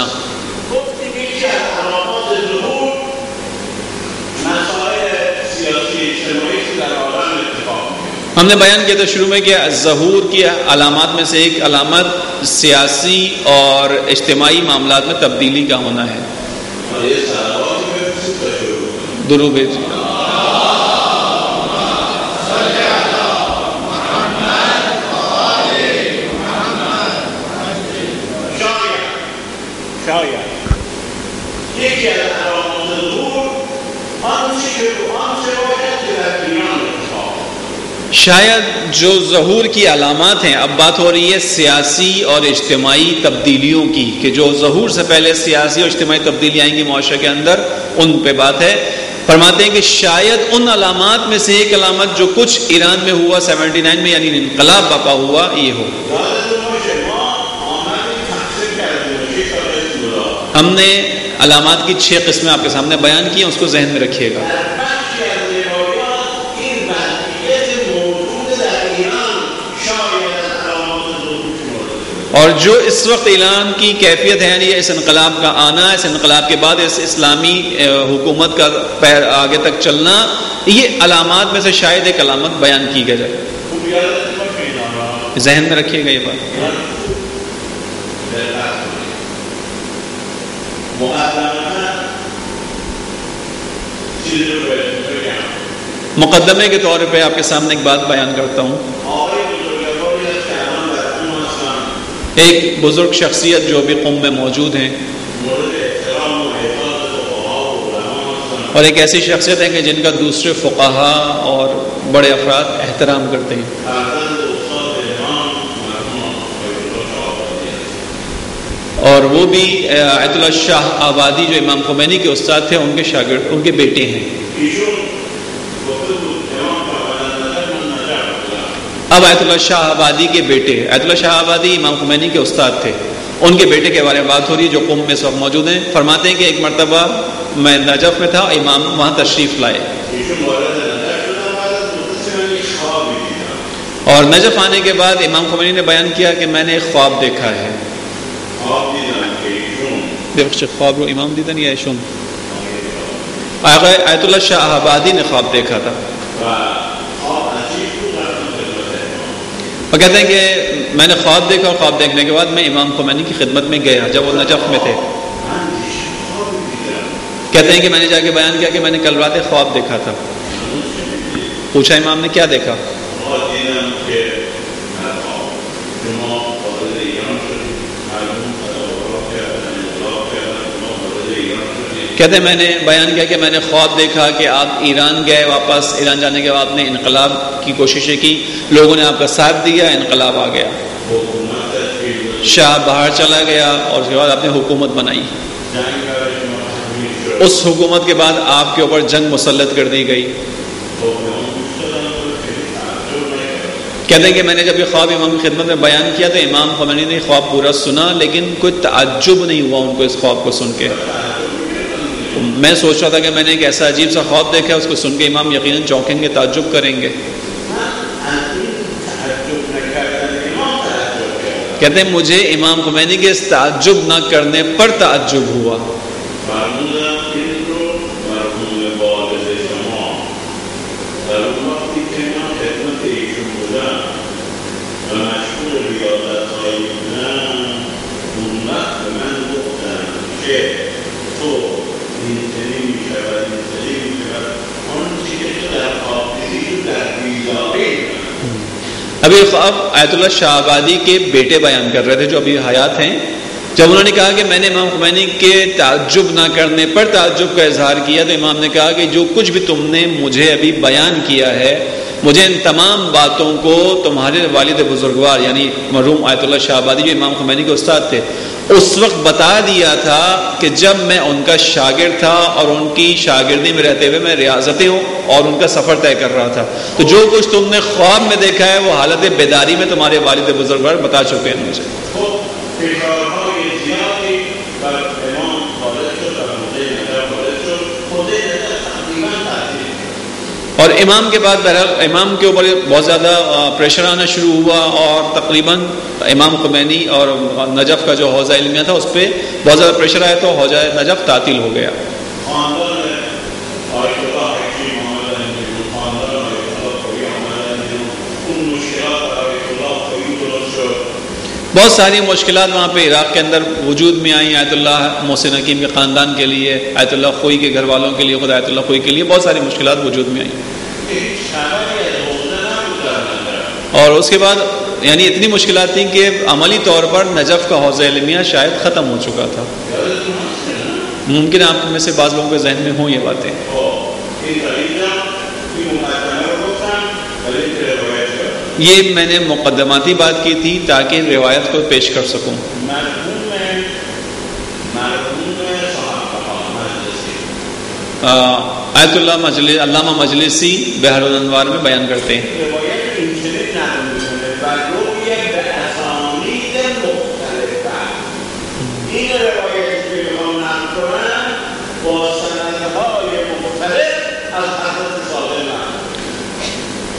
ہم نے بیان کیا تھا شروع میں کہ ظہور کی علامات میں سے ایک علامت سیاسی اور اجتماعی معاملات میں تبدیلی کا ہونا ہے. درود بھیجیے. شاید جو ظہور کی علامات ہیں، اب بات ہو رہی ہے سیاسی اور اجتماعی تبدیلیوں کی، کہ جو ظہور سے پہلے سیاسی اور اجتماعی تبدیلی آئیں گی معاشرے کے اندر، ان پہ بات ہے. فرماتے ہیں کہ شاید ان علامات میں سے ایک علامت جو کچھ ایران میں ہوا سیونٹی نائن میں، یعنی انقلاب برپا ہوا، یہ ہو. ہم نے علامات کی چھ قسمیں آپ کے سامنے بیان کی ہیں، اس کو ذہن میں رکھیے گا. اور جو اس وقت اعلان کی کیفیت ہے، یعنی اس انقلاب کا آنا، اس انقلاب کے بعد اس اسلامی حکومت کا پیر آگے تک چلنا، یہ علامات میں سے شاید ایک علامت بیان کی جائے. ذہن میں رکھیے گا یہ بات. مقدمے کے طور پہ آپ کے سامنے ایک بات بیان کرتا ہوں. ایک بزرگ شخصیت جو بھی قوم میں موجود ہیں، اور ایک ایسی شخصیت ہے کہ جن کا دوسرے فقہا اور بڑے افراد احترام کرتے ہیں، اور وہ بھی آیت اللہ شاہ آبادی جو امام خمینی کے استاد تھے، ان کے شاگرد، ان کے بیٹے ہیں. اب آیت اللہ شاہ آبادی کے بیٹے، آیت اللہ شاہ آبادی امام خمینی کے استاد تھے، ان کے بیٹے کے بارے میں بات ہو رہی ہے جو قوم میں سب موجود ہیں. فرماتے ہیں کہ ایک مرتبہ میں نجف میں تھا، امام وہاں تشریف لائے، اور نجف آنے کے بعد امام خمینی نے بیان کیا کہ میں نے ایک خواب دیکھا ہے. خواب رو امام دیدن یا شن آیت اللہ شاہ آبادی نے خواب دیکھا تھا، اور کہتے ہیں کہ میں نے خواب دیکھا، اور خواب دیکھنے کے بعد میں امام خمینی کی خدمت میں گیا جب وہ نجف میں تھے. کہتے ہیں کہ میں نے جا کے بیان کیا کہ میں نے کل رات ایک خواب دیکھا تھا. پوچھا امام نے کیا دیکھا؟ کہتے ہیں میں نے بیان کیا کہ میں نے خواب دیکھا کہ آپ ایران گئے، واپس ایران جانے کے بعد آپ نے انقلاب کی کوششیں کی، لوگوں نے آپ کا ساتھ دیا، انقلاب آ گیا، شاہ باہر چلا گیا، اور اس کے بعد آپ نے حکومت بنائی. اس حکومت کے بعد آپ کے اوپر جنگ مسلط کر دی گئی. کہتے ہیں کہ میں نے جب یہ خواب امام کی خدمت میں بیان کیا تو امام خمینی نے خواب پورا سنا، لیکن کوئی تعجب نہیں ہوا ان کو اس خواب کو سن کے. میں سوچ رہا تھا کہ میں نے ایک ایسا عجیب سا خواب دیکھا ہے، اس کو سن کے امام یقیناً چونکیں گے، تعجب کریں گے. کہتے ہیں مجھے امام خمینی کے اس تعجب نہ کرنے پر تعجب ہوا. ابھی خواب آیت اللہ شاہ آبادی کے بیٹے بیان کر رہے تھے جو ابھی حیات ہیں. جب انہوں نے کہا کہ میں نے امام خمینی کے تعجب نہ کرنے پر تعجب کا اظہار کیا، تو امام نے کہا کہ جو کچھ بھی تم نے مجھے ابھی بیان کیا ہے، مجھے ان تمام باتوں کو تمہارے والد بزرگوار یعنی مرحوم آیت اللہ شاہ آبادی جو امام خمینی کے استاد تھے، اس وقت بتا دیا تھا کہ جب میں ان کا شاگرد تھا اور ان کی شاگردی میں رہتے ہوئے میں ریاضتیں ہوں اور ان کا سفر طے کر رہا تھا. تو جو کچھ تم نے خواب میں دیکھا ہے وہ حالت بیداری میں تمہارے والد بزرگوار بتا چکے ہیں مجھے. اور امام کے بعد بہرحال امام کے اوپر بہت زیادہ پریشر آنا شروع ہوا، اور تقریباً امام خمینی اور نجف کا جو حوزہ علمیہ تھا اس پہ بہت زیادہ پریشر آیا، تو حوزہ نجف تعطیل ہو گیا. بہت ساری مشکلات وہاں پہ عراق کے اندر وجود میں آئیں. آیت اللہ محسن حکیم کے خاندان کے لیے، آیت اللہ خوئی کے گھر والوں کے لیے، خود آیت اللہ خوئی کے لیے بہت ساری مشکلات وجود میں آئیں. اور اس کے بعد یعنی اتنی مشکلات تھیں کہ عملی طور پر نجف کا حوزہ علمیہ شاید ختم ہو چکا تھا. ممکن ہے آپ میں سے بعض لوگوں کے ذہن میں ہوں یہ باتیں. یہ میں نے مقدماتی بات کی تھی تاکہ روایت کو پیش کر سکوں. آیت اللہ مجلس علامہ مجلسی بحر الانوار میں بیان کرتے ہیں.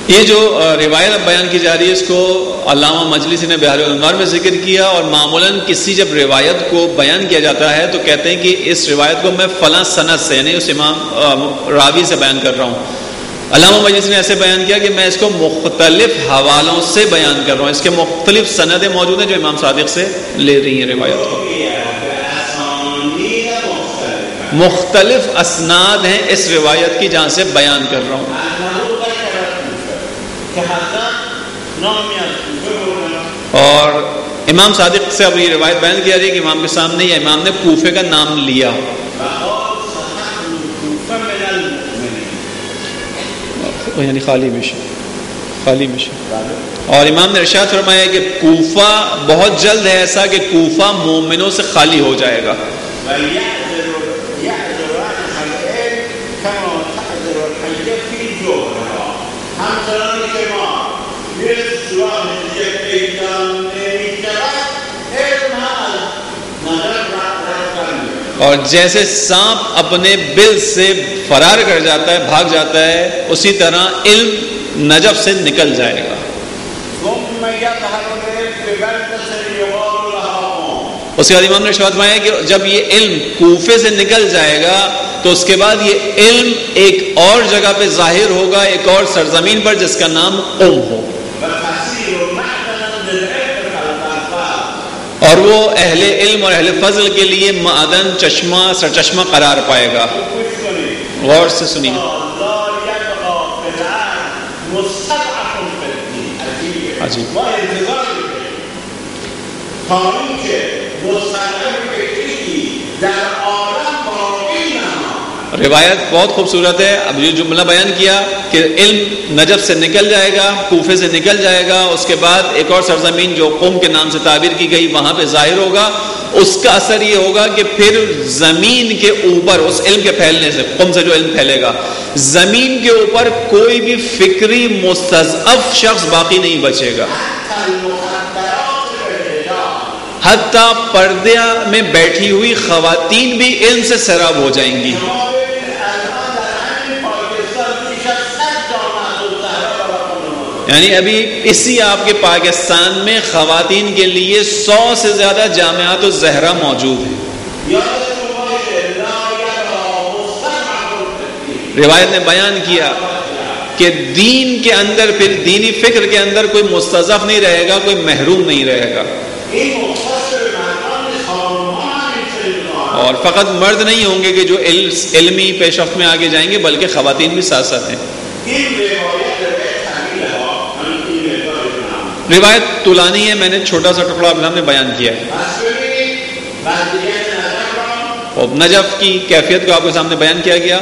یہ جو روایت اب بیان کی جا رہی ہے اس کو علامہ مجلسی نے بحار الانوار میں ذکر کیا، اور معمولاً کسی جب روایت کو بیان کیا جاتا ہے تو کہتے ہیں کہ اس روایت کو میں فلاں سند سے یعنی اس امام راوی سے بیان کر رہا ہوں۔ علامہ مجلسی نے ایسے بیان کیا کہ میں اس کو مختلف حوالوں سے بیان کر رہا ہوں، اس کے مختلف سندیں موجود ہیں جو امام صادق سے لے رہی ہیں روایت کو، مختلف اسناد ہیں اس روایت کی جہاں سے بیان کر رہا ہوں۔ اور امام صادق سے اب یہ روایت بیان کیا رہی ہے کہ امام کے سامنے یا امام نے کوفے کا نام لیا، یعنی خالی مشن خالی مشن اور امام نے ارشاد فرمایا کہ کوفہ بہت جلد ہے ایسا کہ کوفہ مومنوں سے خالی ہو جائے گا، اور جیسے سانپ اپنے بل سے فرار کر جاتا ہے، بھاگ جاتا ہے، اسی طرح علم نجف سے نکل جائے گا۔ اس کے بعد امام نے ارشاد فرمایا کہ جب یہ علم کوفے سے نکل جائے گا تو اس کے بعد یہ علم ایک اور جگہ پہ ظاہر ہوگا، ایک اور سرزمین پر جس کا نام قم ہو، اور وہ اہل علم اور اہل فضل کے لیے معدن چشمہ سرچشمہ قرار پائے گا۔ غور سے سنیے، عجیب روایت بہت خوبصورت ہے۔ اب یہ جملہ بیان کیا کہ علم نجف سے نکل جائے گا، کوفے سے نکل جائے گا، اس کے بعد ایک اور سرزمین جو قوم کے نام سے تعبیر کی گئی وہاں پہ ظاہر ہوگا، اس کا اثر یہ ہوگا کہ پھر زمین کے اوپر اس علم کے پھیلنے سے، قوم سے جو علم پھیلے گا، زمین کے اوپر کوئی بھی فکری مستضعف شخص باقی نہیں بچے گا، حتیٰ پردے میں بیٹھی ہوئی خواتین بھی علم سے سیراب ہو جائیں گی۔ یعنی ابھی اسی آپ کے پاکستان میں خواتین کے لیے سو سے زیادہ جامعات الزہرا موجود ہیں۔ روایت نے بیان کیا کہ دین کے اندر، پھر دینی فکر کے اندر کوئی مستضعف نہیں رہے گا، کوئی محروم نہیں رہے گا، اور فقط مرد نہیں ہوں گے کہ جو علمی پیش رفت میں آگے جائیں گے، بلکہ خواتین بھی ساتھ ساتھ ہیں۔ روایت طولانی ہے، میں نے چھوٹا سا ٹکڑا اب ہم نے بیان کیا ہے۔ اور نجف کی کیفیت کو آپ کے سامنے بیان کیا گیا،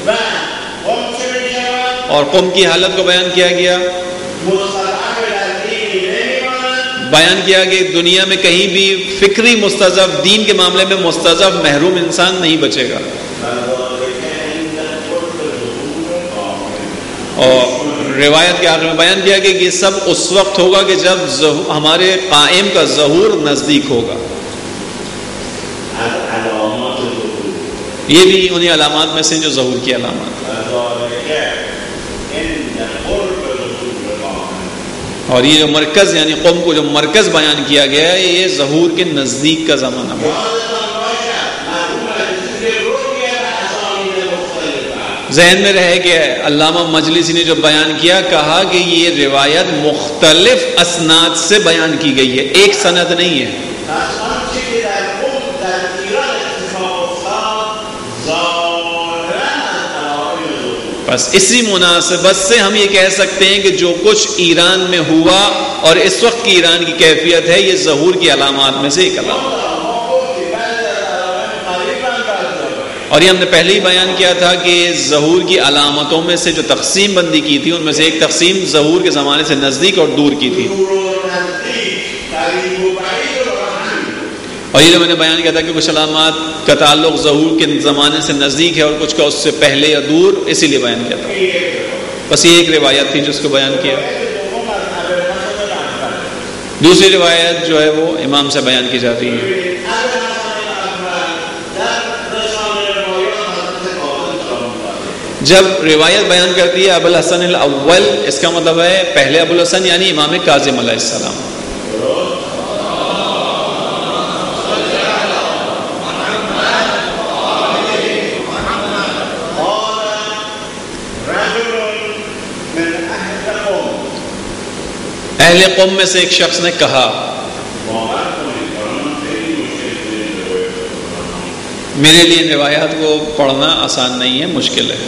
اور قوم کی حالت کو بیان کیا گیا، بیان کیا کہ دنیا میں کہیں بھی فکری مستضعف، دین کے معاملے میں مستضعف محروم انسان نہیں بچے گا۔ اور روایت کے آخر میں بیان کیا کہ یہ سب اس وقت ہوگا کہ جب ہمارے قائم کا ظہور نزدیک ہوگا۔ یہ بھی انہی علامات میں سے جو ظہور کی علامات، اور یہ جو مرکز یعنی قوم کو جو مرکز بیان کیا گیا ہے، یہ ظہور کے نزدیک کا زمانہ ہے۔ ذہن میں رہے کہ علامہ مجلسی نے جو بیان کیا، کہا کہ یہ روایت مختلف اسناد سے بیان کی گئی ہے، ایک سند نہیں ہے۔ بس اسی مناسبت سے ہم یہ کہہ سکتے ہیں کہ جو کچھ ایران میں ہوا اور اس وقت کی ایران کی کیفیت ہے، یہ ظہور کی علامات میں سے ایک علامت۔ اور یہ ہم نے پہلے ہی بیان کیا تھا کہ ظہور کی علامتوں میں سے جو تقسیم بندی کی تھی، ان میں سے ایک تقسیم ظہور کے زمانے سے نزدیک اور دور کی تھی، اور یہ جو میں نے بیان کیا تھا کہ کچھ علامات کا تعلق ظہور کے زمانے سے نزدیک ہے اور کچھ کا اس سے پہلے یا دور، اسی لیے بیان کیا تھا۔ بس یہ ایک روایت تھی جس کو بیان کیا۔ دوسری روایت جو ہے وہ امام سے بیان کی جاتی ہے۔ جب روایت بیان کرتی ہے ابو الحسن الاول، اس کا مطلب ہے پہلے ابو الحسن یعنی امام کاظم علیہ السلام. اہل قوم میں سے ایک شخص نے کہا میرے لیے روایات کو پڑھنا آسان نہیں ہے، مشکل ہے.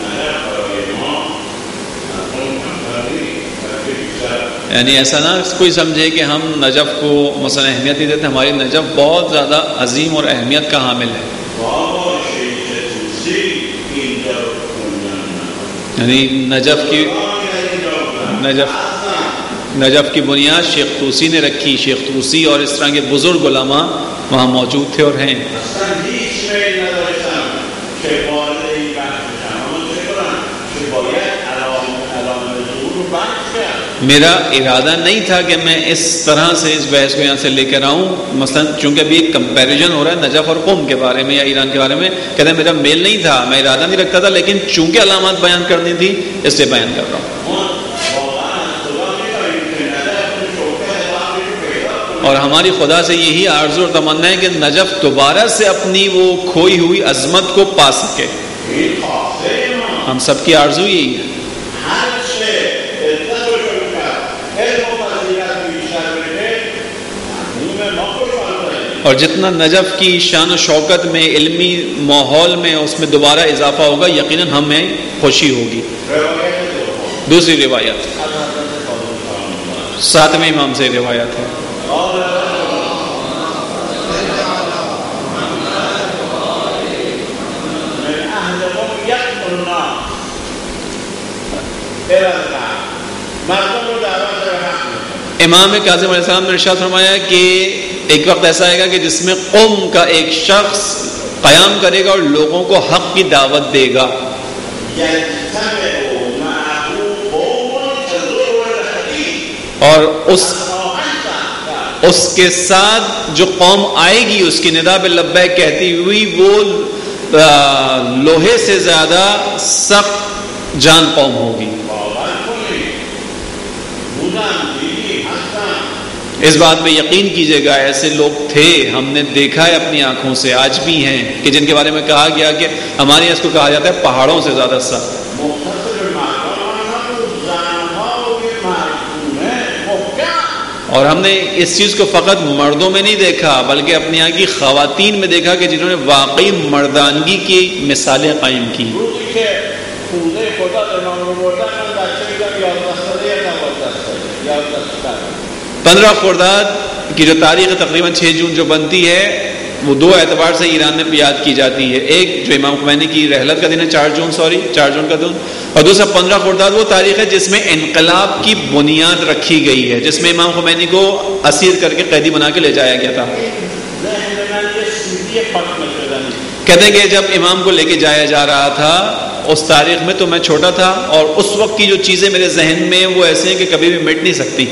یعنی ایسا نہ کوئی سمجھے کہ ہم نجف کو مثلا اہمیت نہیں دیتے، ہماری نجف بہت زیادہ عظیم اور اہمیت کا حامل ہے. یعنی نجف کی نجف نجف کی بنیاد شیخ طوسی نے رکھی. شیخ طوسی اور اس طرح کے بزرگ علماء وہاں موجود تھے اور ہیں. میرا ارادہ نہیں تھا کہ میں اس طرح سے اس بحث کو یہاں سے لے کر آؤں، مثلا چونکہ ابھی ایک کمپیریزن ہو رہا ہے نجف اور قوم کے بارے میں یا ایران کے بارے میں. کہتے ہیں میرا میل نہیں تھا، میں ارادہ نہیں رکھتا تھا، لیکن چونکہ علامات بیان کرنی تھی اس لیے بیان کر رہا ہوں. اور ہماری خدا سے یہی آرزو اور تمنا ہے کہ نجف دوبارہ سے اپنی وہ کھوئی ہوئی عظمت کو پا سکے. ہم سب کی آرزو یہی ہے. اور جتنا نجف کی شان و شوکت میں، علمی ماحول میں، اس میں دوبارہ اضافہ ہوگا، یقیناً ہمیں خوشی ہوگی. دوسری روایت ساتویں امام سے روایت ہے. امام کاظم علیہ السلام نے ارشاد فرمایا کہ ایک وقت ایسا آئے گا کہ جس میں قوم کا ایک شخص قیام کرے گا اور لوگوں کو حق کی دعوت دے گا. اور اس اس کے ساتھ جو قوم آئے گی اس کی ندا باللبیک کہتی ہوئی وہ لوہے سے زیادہ سخت جان قوم ہوگی. اس بات پہ یقین کیجیے گا ایسے لوگ تھے، ہم نے دیکھا ہے اپنی آنکھوں سے، آج بھی ہیں، کہ جن کے بارے میں کہا گیا کہ ہمارے اس کو کہا جاتا ہے پہاڑوں سے زیادہ سخت. اور ہم نے اس چیز کو فقط مردوں میں نہیں دیکھا بلکہ اپنی یہاں کی خواتین میں دیکھا کہ جنہوں نے واقعی مردانگی کی مثالیں قائم کی. پندرہ خرداد کی جو تاریخ تقریباً چھ جون جو بنتی ہے وہ دو اعتبار سے ایران میں یاد کی جاتی ہے. ایک جو امام خمینی کی رحلت کا دن ہے، چار جون سوری چار جون کا دن، اور دوسرا پندرہ خرداد وہ تاریخ ہے جس میں انقلاب کی بنیاد رکھی گئی ہے، جس میں امام خمینی کو اسیر کر کے قیدی بنا کے لے جایا گیا تھا. کہتے ہیں کہ جب امام کو لے کے جایا جا رہا تھا اس تاریخ میں تو میں چھوٹا تھا، اور اس وقت کی جو چیزیں میرے ذہن میں وہ ایسے ہیں کہ کبھی بھی مٹ نہیں سکتی.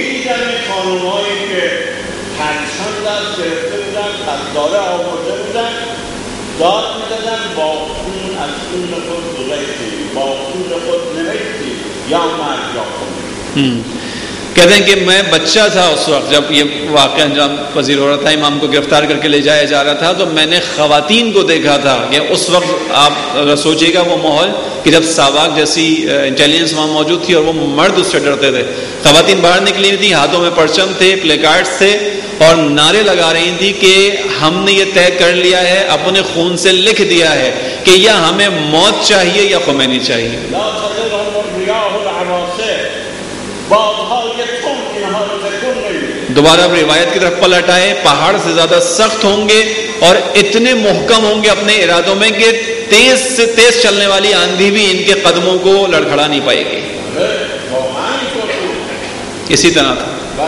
کہتے ہیں کہ میں بچہ تھا اس وقت جب یہ واقعہ انجام پذیر ہو رہا تھا، امام کو گرفتار کر کے لے جایا جا رہا تھا، تو میں نے خواتین کو دیکھا تھا کہ اس وقت آپ اگر سوچیے گا وہ ماحول کہ جب ساواک جیسی انٹیلیجنس وہاں موجود تھی اور وہ مرد اس سے ڈرتے تھے. خواتین باہر نکلی تھی، ہاتھوں میں پرچم تھے، پلے کارڈز تھے، اور نعرے لگا رہی تھی کہ ہم نے یہ طے کر لیا ہے، اپنے خون سے لکھ دیا ہے کہ یا ہمیں موت چاہیے یا خمینی چاہیے. دوبارہ اب روایت کی طرف پلٹ آئے، پہاڑ سے زیادہ سخت ہوں گے اور اتنے محکم ہوں گے اپنے ارادوں میں کہ تیز سے تیز چلنے والی آندھی بھی ان کے قدموں کو لڑکھڑا نہیں پائے گی. اسی طرح تھا.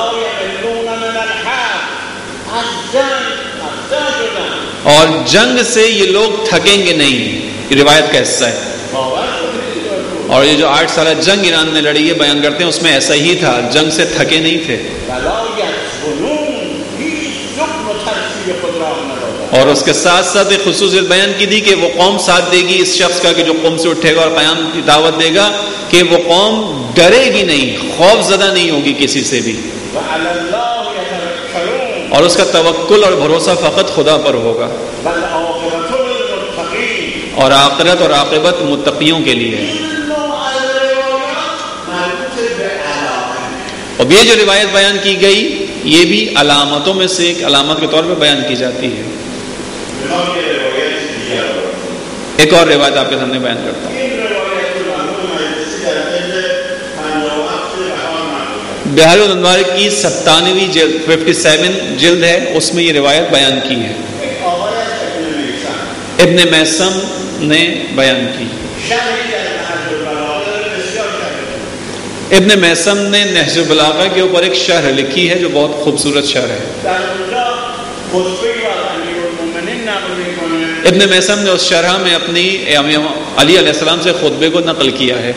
اور جنگ سے یہ لوگ تھکیں گے نہیں، یہ روایت کا حصہ ہے. اور یہ جو آٹھ سالہ جنگ ایران نے لڑی ہے بیان کرتے ہیں اس میں ایسا ہی تھا، جنگ سے تھکے نہیں تھے. اور اس کے ساتھ ساتھ ایک خصوصیت بیان کی تھی کہ وہ قوم ساتھ دے گی اس شخص کا کہ جو قوم سے اٹھے گا اور قیام کی دعوت دے گا، کہ وہ قوم ڈرے گی نہیں، خوف زدہ نہیں ہوگی کسی سے بھی، وعلى الله يتوكلون اور اس کا توکل اور بھروسہ فقط خدا پر ہوگا، والعاقبة للمتقين. اور آخرت اور عاقبت متقیوں کے لیے ہے. اب یہ جو روایت بیان کی گئی یہ بھی علامتوں میں سے ایک علامت کے طور پہ بیان کی جاتی ہے. ایک اور روایت آپ کے سامنے بیان کرتا ہوں. بحار الانوار کی ستانویں جلد ففٹی سیون جلد ہے، اس میں یہ روایت بیان کی ہے، ابن میسم نے بیان کی. ابن میسم نے نہج البلاغہ کے اوپر ایک شرح لکھی ہے جو بہت خوبصورت شرح ہے. ابن میسم نے اس شرح میں اپنی امام علی علیہ السلام سے خطبے کو نقل کیا ہے،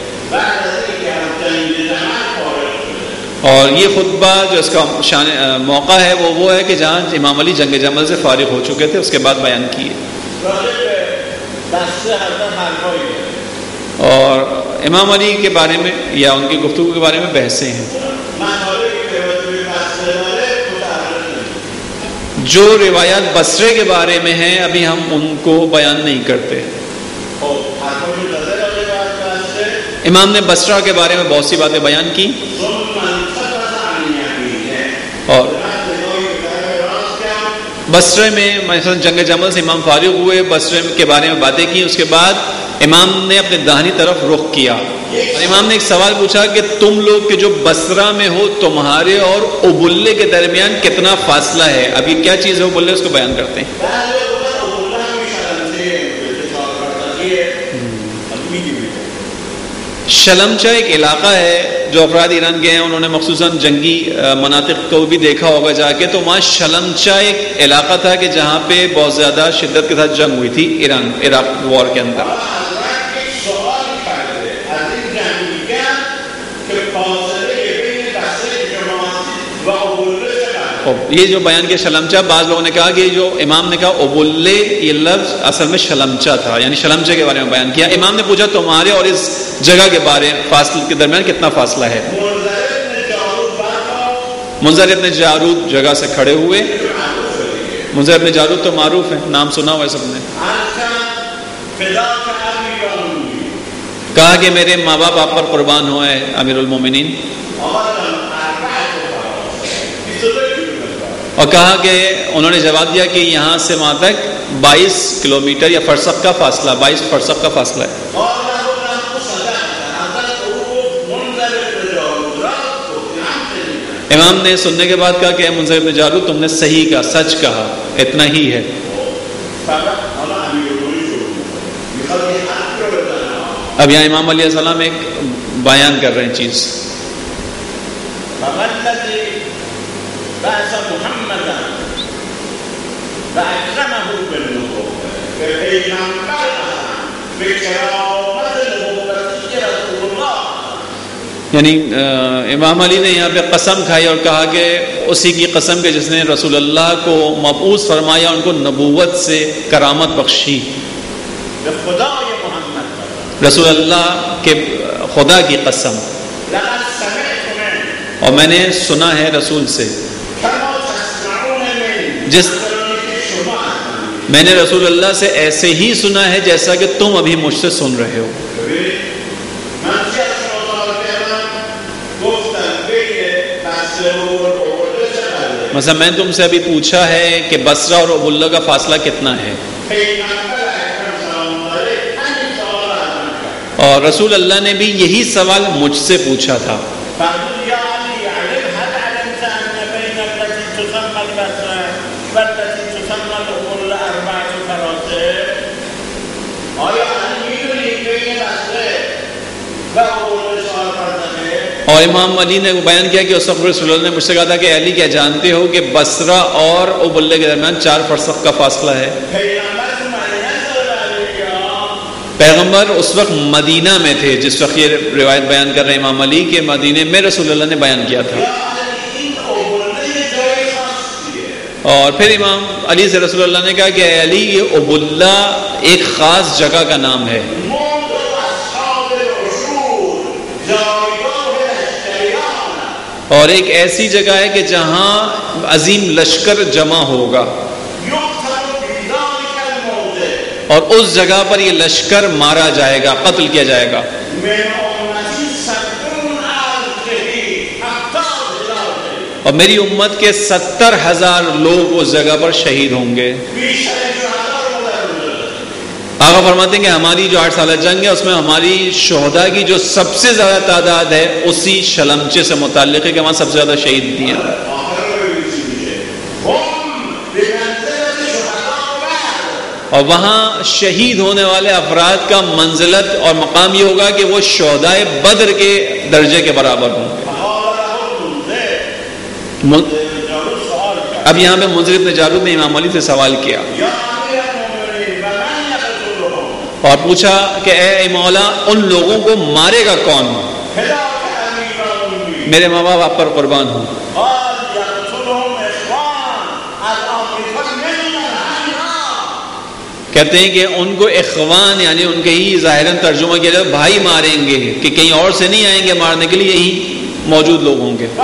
اور یہ خطبہ جو اس کا شان موقع ہے وہ وہ ہے کہ جہاں امام علی جنگ جمل سے فارغ ہو چکے تھے، اس کے بعد بیان کیے. اور امام علی کے بارے میں یا ان کی گفتگو کے بارے میں بحثیں ہیں. جو روایات بصرے کے بارے میں ہیں ابھی ہم ان کو بیان نہیں کرتے. امام نے بصرہ کے بارے میں بہت سی باتیں بیان کی، اور بصرے میں مثلا جنگ جمل سے امام فارغ ہوئے، بصرے کے بارے میں باتیں کی. اس کے بعد امام نے اپنے داہنی طرف رخ کیا اور امام نے ایک سوال پوچھا کہ تم لوگ کے جو بصرہ میں ہو تمہارے اور ابلے کے درمیان کتنا فاصلہ ہے؟ اب یہ کیا چیز ہے ابلے، اس کو بیان کرتے ہیں. شلمچہ ایک علاقہ ہے جو افراد ایران کے ہیں، انہوں نے مخصوصاً جنگی مناطق کو بھی دیکھا ہوگا جا کے، تو وہاں شلمچہ ایک علاقہ تھا کہ جہاں پہ بہت زیادہ شدت کے ساتھ جنگ ہوئی تھی ایران عراق وار کے اندر. یہ جو بیان کیا شلمچہ، بعض لوگوں نے کہا کہ جو امام نے کہا ابولے، یہ لفظ اصل میں شلمچہ تھا، یعنی شلمچہ کے بارے میں بیان کیا. امام نے پوچھا تمہارے اور اس جگہ کے بارے فاصلے کے درمیان کتنا فاصلہ ہے؟ منذر ابن جارود جگہ سے کھڑے ہوئے. منذر ابن جارود تو معروف ہے، نام سنا ہوا ہے سب نے. کہا کہ میرے ماں باپ آپ پر قربان ہوئے امیر المومنین، اور کہا کہ انہوں نے جواب دیا کہ یہاں سے وہاں تک بائیس کلومیٹر یا فرسخ کا فاصلہ، بائیس فرسخ کا فاصلہ ہے. امام نے سننے کے بعد کہا کہ منذر بن جارود تم نے صحیح کہا، سچ کہا، اتنا ہی ہے. اب یہاں امام علیہ السلام ایک بیان کر رہے ہیں چیز. یعنی امام علی نے یہاں پہ قسم کھائی اور کہا کہ اسی کی قسم کے جس نے رسول اللہ کو مبعوث فرمایا، ان کو نبوت سے کرامت بخشی. رسول اللہ کے خدا کی قسم، اور میں نے سنا ہے رسول سے، جس میں نے رسول اللہ سے ایسے ہی سنا ہے جیسا کہ تم ابھی مجھ سے سن رہے ہو. مثلا میں نے تم سے ابھی پوچھا ہے کہ بصرہ اور ابلہ کا فاصلہ کتنا ہے، اور رسول اللہ نے بھی یہی سوال مجھ سے پوچھا تھا. اور امام علی نے بیان کیا کہ اس وقت رسول اللہ نے مجھ سے کہا تھا کہ علی کیا جانتے ہو کہ بصرہ اور ابلے کے درمیان چار فرسخ کا فاصلہ ہے. پیغمبر اس وقت مدینہ میں تھے جس وقت یہ روایت بیان کر رہے ہیں امام علی کہ مدینے میں رسول اللہ نے بیان کیا تھا. اور پھر امام علی سے رسول اللہ نے کہا کہ اے علی، یہ ابلا ایک خاص جگہ کا نام ہے، اور ایک ایسی جگہ ہے کہ جہاں عظیم لشکر جمع ہوگا، اور اس جگہ پر یہ لشکر مارا جائے گا، قتل کیا جائے گا۔ اور میری امت کے ستر ہزار لوگ اس جگہ پر شہید ہوں گے۔ آقا فرماتے ہیں کہ ہماری جو آٹھ سالہ جنگ ہے اس میں ہماری شہداء کی جو سب سے زیادہ تعداد ہے اسی شلمچے سے متعلق ہے کہ وہاں سب سے زیادہ شہید دیے ہیں۔ اور وہاں شہید ہونے والے افراد کا منزلت اور مقام یہ ہوگا کہ وہ شہداء بدر کے درجے کے برابر ہوں گے۔ اب یہاں پہ منذر بن جارود نے امام علی سے سوال کیا اور پوچھا کہ اے مولا، ان لوگوں کو مارے گا کون؟ میرے ماں باپ آپ پر قربان ہوں۔ کہتے ہیں کہ ان کو اخوان یعنی ان کے ہی ظاہراً ترجمہ کیا جائے بھائی ماریں گے، کہ کہیں اور سے نہیں آئیں گے مارنے کے لیے، یہی موجود لوگ ہوں گے۔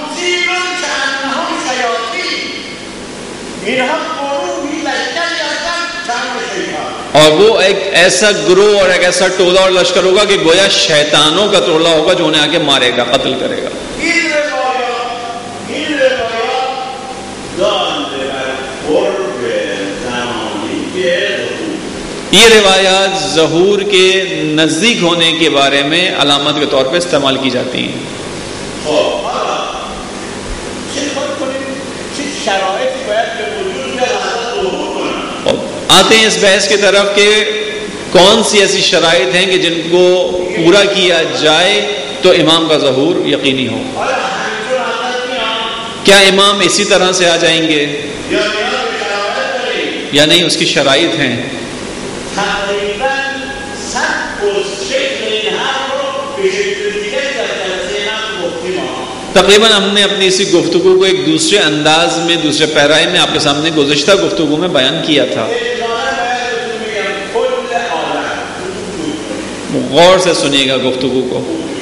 اور وہ ایک ایسا گروہ اور ایک ایسا ٹولہ اور لشکر ہوگا کہ گویا شیطانوں کا ٹولہ ہوگا جو انہیں آ کے مارے گا، قتل کرے گا۔ یہ روایات ظہور کے نزدیک ہونے کے بارے میں علامت کے طور پہ استعمال کی جاتی ہیں۔ آتے ہیں اس بحث کی طرف کہ کون سی ایسی شرائط ہیں کہ جن کو پورا کیا جائے تو امام کا ظہور یقینی ہو۔ کیا امام اسی طرح سے آ جائیں گے یا نہیں، اس کی شرائط ہیں۔ تقریباً ہم نے اپنی اسی گفتگو کو ایک دوسرے انداز میں دوسرے پیرائے میں آپ کے سامنے گزشتہ گفتگو میں بیان کیا تھا۔ غور سے سنیے گا گفتگو کو۔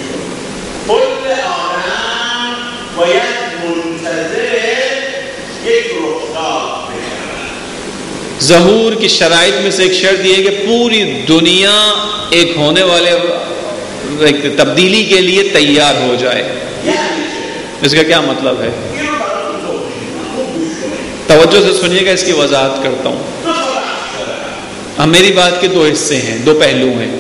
ظہور کی شرائط میں سے ایک شرط یہ ہے کہ پوری دنیا ایک ہونے والے ایک تبدیلی کے لیے تیار ہو جائے۔ اس کا کیا مطلب ہے؟ توجہ سے سنیے گا، اس کی وضاحت کرتا ہوں۔ اب میری بات کے دو حصے ہیں، دو پہلو ہیں۔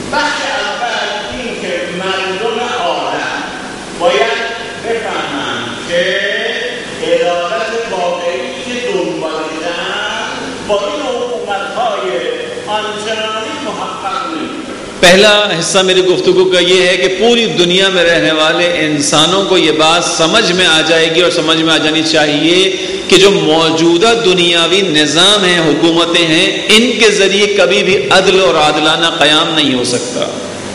پہلا حصہ میری گفتگو کا یہ ہے کہ پوری دنیا میں رہنے والے انسانوں کو یہ بات سمجھ میں آ جائے گی اور سمجھ میں آ جانی چاہیے کہ جو موجودہ دنیاوی نظام ہیں، حکومتیں ہیں، ان کے ذریعے کبھی بھی عدل اور عادلانہ قیام نہیں ہو سکتا۔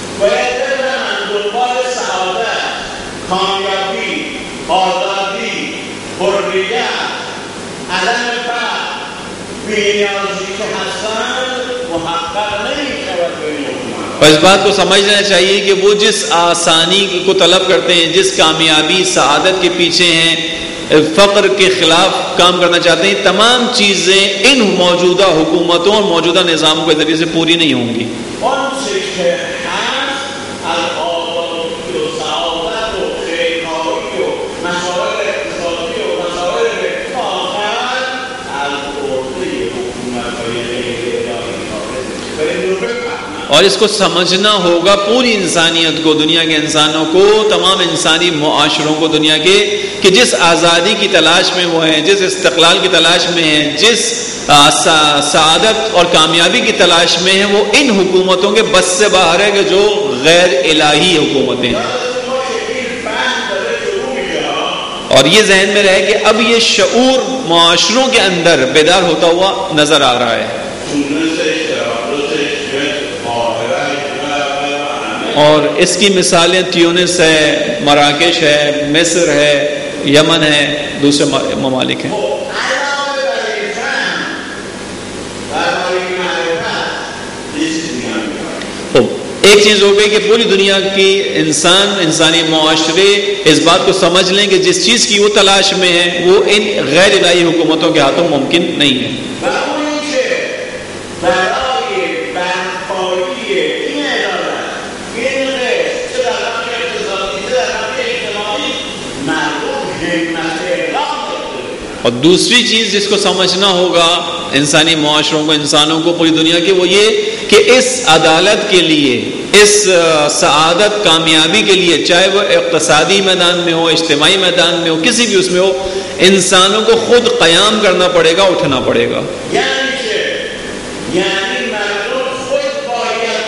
اور اس بات کو سمجھنا چاہیے کہ وہ جس آسانی کو طلب کرتے ہیں، جس کامیابی سعادت کے پیچھے ہیں، فقر کے خلاف کام کرنا چاہتے ہیں، تمام چیزیں ان موجودہ حکومتوں اور موجودہ نظام کے ذریعے سے پوری نہیں ہوں گی۔ اور اس کو سمجھنا ہوگا پوری انسانیت کو، دنیا کے انسانوں کو، تمام انسانی معاشروں کو دنیا کے، کہ جس آزادی کی تلاش میں وہ ہیں، جس استقلال کی تلاش میں ہیں، جس سعادت اور کامیابی کی تلاش میں ہیں، وہ ان حکومتوں کے بس سے باہر ہے کہ جو غیر الہی حکومتیں ہیں۔ اور یہ ذہن میں رہے کہ اب یہ شعور معاشروں کے اندر بیدار ہوتا ہوا نظر آ رہا ہے۔ اور اس کی مثالیں تیونس ہے، مراکش ہے، مصر ہے، یمن ہے، دوسرے ممالک ہیں۔ ایک چیز ہو گئی کہ پوری دنیا کی انسان انسانی معاشرے اس بات کو سمجھ لیں کہ جس چیز کی وہ تلاش میں ہے وہ ان غیر الہی حکومتوں کے ہاتھوں ممکن نہیں ہے. و اونی که برای برپایی این ادارت این قسط چه در بخش اقتصادی چه در بخش اجتماعی مردم همت اعلام داشته. اور دوسری چیز جس کو سمجھنا ہوگا انسانی معاشروں کو انسانوں کو پوری دنیا کی وہ یہ کہ اس عدالت کے لیے اس سعادت کامیابی کے لیے چاہے وہ اقتصادی میدان میں ہو اجتماعی میدان میں ہو کسی بھی اس میں ہو انسانوں کو خود قیام کرنا پڑے گا اٹھنا پڑے گا. یعنی چه؟ یعنی مردم خود باید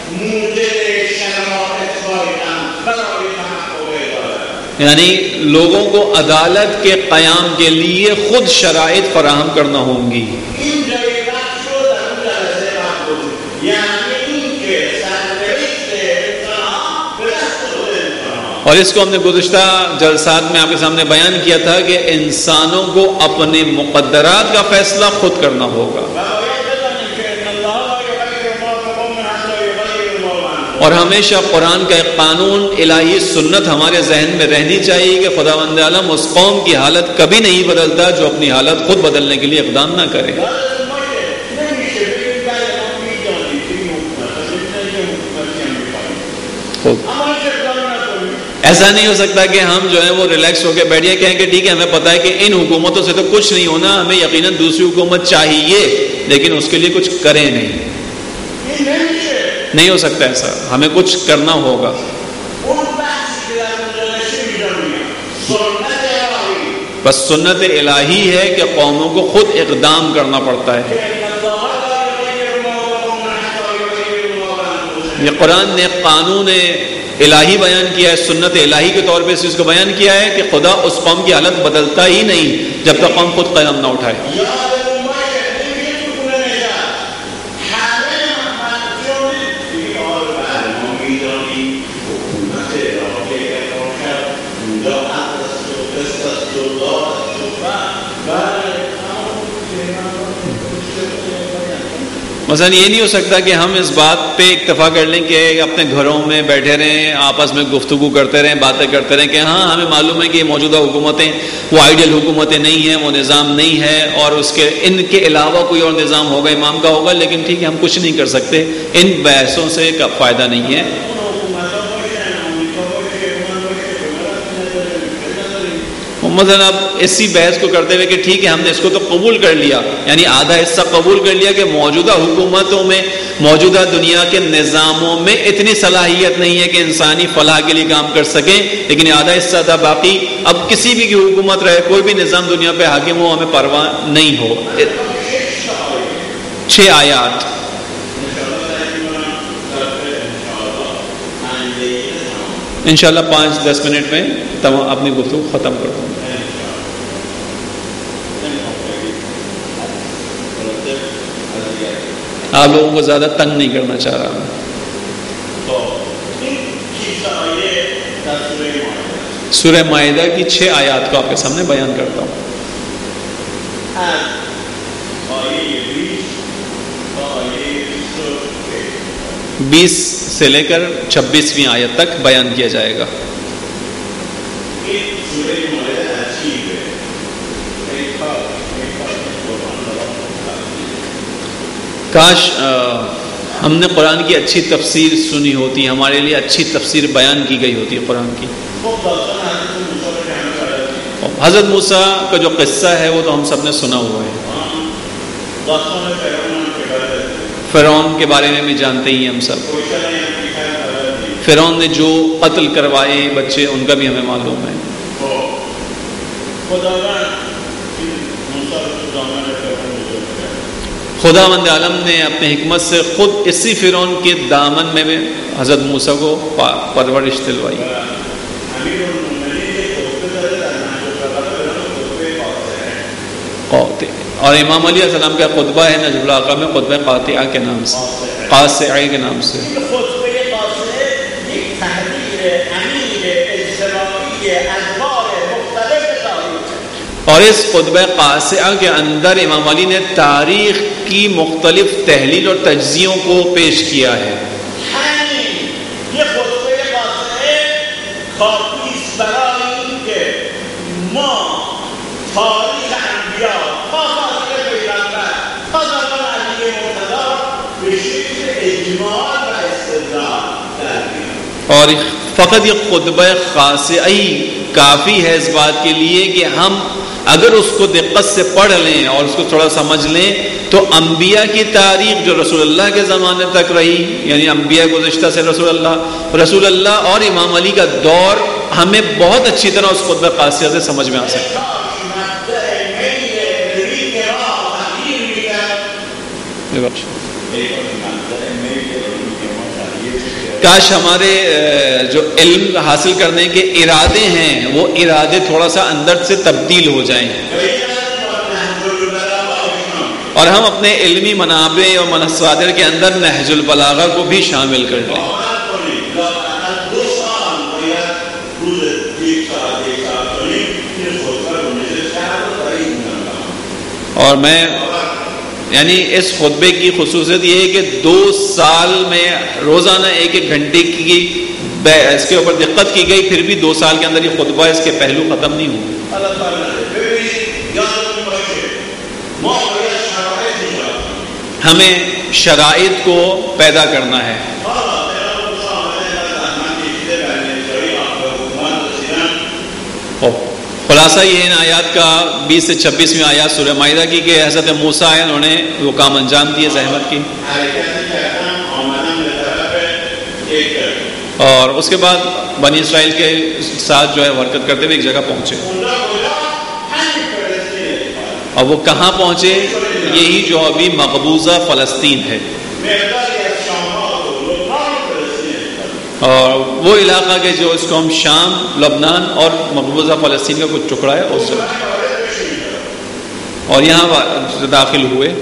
مدل شرایط باشند برای تحقق عدالت. یعنی لوگوں کو عدالت کے قیام کے لیے خود شرائط فراہم کرنا ہوں گی. این جای بخش رو در اون جلسه وقت بود. یعنی این که سرنوشت انسان‌ها به دست خود انسان‌ها. اور اس کو ہم نے گزشتہ جلسات میں آپ کے سامنے بیان کیا تھا کہ انسانوں کو اپنے مقدرات کا فیصلہ خود کرنا ہوگا. و باید بدانیم که ان الله لا یغیر ما بقوم حتی یغیروا ما بانفسهم. اور ہمیشہ قرآن کا ایک قانون الہی سنت ہمارے ذہن میں رہنی چاہیے کہ خداوند عالم اس قوم کی حالت کبھی نہیں بدلتا جو اپنی حالت خود بدلنے کے لیے اقدام نہ کرے. یادتون باشه نمیشه بگیم بله ما میدانیم که این حکومت از این حکومتی هم میخواهیم خود اما هیچ اقدام نکنیم. ایسا نہیں ہو سکتا کہ ہم جو ہے وہ ریلیکس ہو کے بیٹھ جائیں کہیں کہ ٹھیک ہے ہمیں پتہ ہے کہ ان حکومتوں سے تو کچھ نہیں ہونا ہمیں یقیناً دوسری حکومت چاہیے لیکن اس کے لیے کچھ کریں نہیں. این نمیشه. نہیں ہو سکتا ایسا ہمیں کچھ کرنا ہوگا. اون بحثی که در اونجا نشه میدانیم سنت الهی بس سنت الہی ہے کہ قوموں کو خود اقدام کرنا پڑتا ہے. که ان الله لا یغیر ما بقوم حتی یغیروا ما بانفسهم. یہ قرآن نے قانون الہی بیان کیا ہے سنت الہی کے طور پہ اس چیز کو بیان کیا ہے کہ خدا اس قوم کی حالت بدلتا ہی نہیں جب تک قوم خود قدم نہ اٹھائے. یادتون باشه نمیشه تو خونه نشست همه مردم دیگه آقا بله ما میدانیم حکومت الهی اگر باشد اونجا حق است و قسط است و داد است و بله مثلا یہ نہیں ہو سکتا کہ ہم اس بات پہ اکتفا کر لیں کہ اپنے گھروں میں بیٹھے رہیں آپس میں گفتگو کرتے رہیں باتیں کرتے رہیں کہ ہاں ہمیں معلوم ہے کہ یہ موجودہ حکومتیں وہ آئیڈیل حکومتیں نہیں ہیں وہ نظام نہیں ہے اور اس کے ان کے علاوہ کوئی اور نظام ہوگا امام کا ہوگا لیکن ٹھیک ہے ہم کچھ نہیں کر سکتے. ان بحثوں سے کا فائدہ نہیں ہے. مثلا اب اسی بحث کو کرتے ہوئے کہ ٹھیک ہے ہم نے اس کو تو قبول کر لیا یعنی آدھا حصہ قبول کر لیا کہ موجودہ حکومتوں میں موجودہ دنیا کے نظاموں میں اتنی صلاحیت نہیں ہے کہ انسانی فلاح کے لیے کام کر سکیں لیکن آدھا حصہ تھا باقی اب کسی بھی کی حکومت رہے کوئی بھی نظام دنیا پہ حاکم ہو ہمیں پرواہ نہیں ہو. چھ آیات انشاءاللہ پانچ دس منٹ میں تمام اپنی گفتگو ختم کر دوں. آپ لوگوں کو زیادہ تنگ نہیں کرنا چاہ رہا ہوں. سورہ مائدہ کی چھ آیات کو آپ کے سامنے بیان کرتا ہوں. بیس سے لے کر چھبیسویں آیت تک بیان کیا جائے گا. کاش ہم نے قرآن کی اچھی تفسیر سنی ہوتی ہمارے لیے اچھی تفسیر بیان کی گئی ہوتی ہے قرآن کی. حضرت موسیٰ کا جو قصہ ہے وہ تو ہم سب نے سنا ہوا ہے. فرعون کے بارے میں بھی جانتے ہی ہم سب. فرعون نے جو قتل کروائے بچے ان کا بھی ہمیں معلوم ہے. خداوند عالم نے اپنے حکمت سے خود اسی فرعون کے دامن میں بھی حضرت موسیٰ کو پرورش دلوائی. اور امام علیہ السلام کا خطبہ ہے نجم العاقہ میں خطبہ قاطعہ کے نام سے قاصعہ کے نام سے. اور اس خطبہ قاصعہ کے اندر امام علی نے تاریخ کی مختلف تحلیل اور تجزیوں کو پیش کیا ہے. کافی برای اینکه ما تاریخ انبیا تا فاصله پیغمبر تا زمان علی مرتضی به شکل اجمال و استدلال در بیاریم. اور فقط یہ خطبہ خاصی کافی ہے اس بات کے لیے کہ ہم اگر اس کو دقت سے پڑھ لیں اور اس کو تھوڑا سمجھ لیں تو انبیاء کی تاریخ جو رسول اللہ کے زمانے تک رہی، یعنی انبیاء گزشتہ سے رسول اللہ رسول اللہ اور امام علی کا دور، ہمیں بہت اچھی طرح اس خطبہ خاصیہ سے سمجھ میں آ سکتا ہے. کاش ہمارے جو علم حاصل کرنے کے ارادے ہیں وہ ارادے تھوڑا سا اندر سے تبدیل ہو جائیں اور ہم اپنے علمی منابع اور مصادر کے اندر نہج البلاغہ کو بھی شامل کر لیں. اور میں یعنی اس خطبے کی خصوصیت یہ ہے کہ دو سال میں روزانہ ایک ایک گھنٹے کی اس کے اوپر دقت کی گئی، پھر بھی دو سال کے اندر یہ خطبہ اس کے پہلو ختم نہیں ہوئے. ہمیں شرائط کو پیدا کرنا ہے. خلاصہ یہ ان آیات کا بیس سے چھبیسویں آیات سورہ مائدہ کی کہ حضرت موسیٰ آئے، انہوں نے وہ کام انجام دیے زحمت کی، اور اس کے بعد بنی اسرائیل کے ساتھ جو ہے حرکت کرتے ہوئے ایک جگہ پہنچے. اور وہ کہاں پہنچے؟ یہی جو ابھی مقبوضہ فلسطین ہے، اور وہ علاقہ کے جو اس کو ہم شام، لبنان اور مقبوضہ فلسطین کا کچھ ٹکڑا ہے اس سے، اور یہاں داخل ہوئے.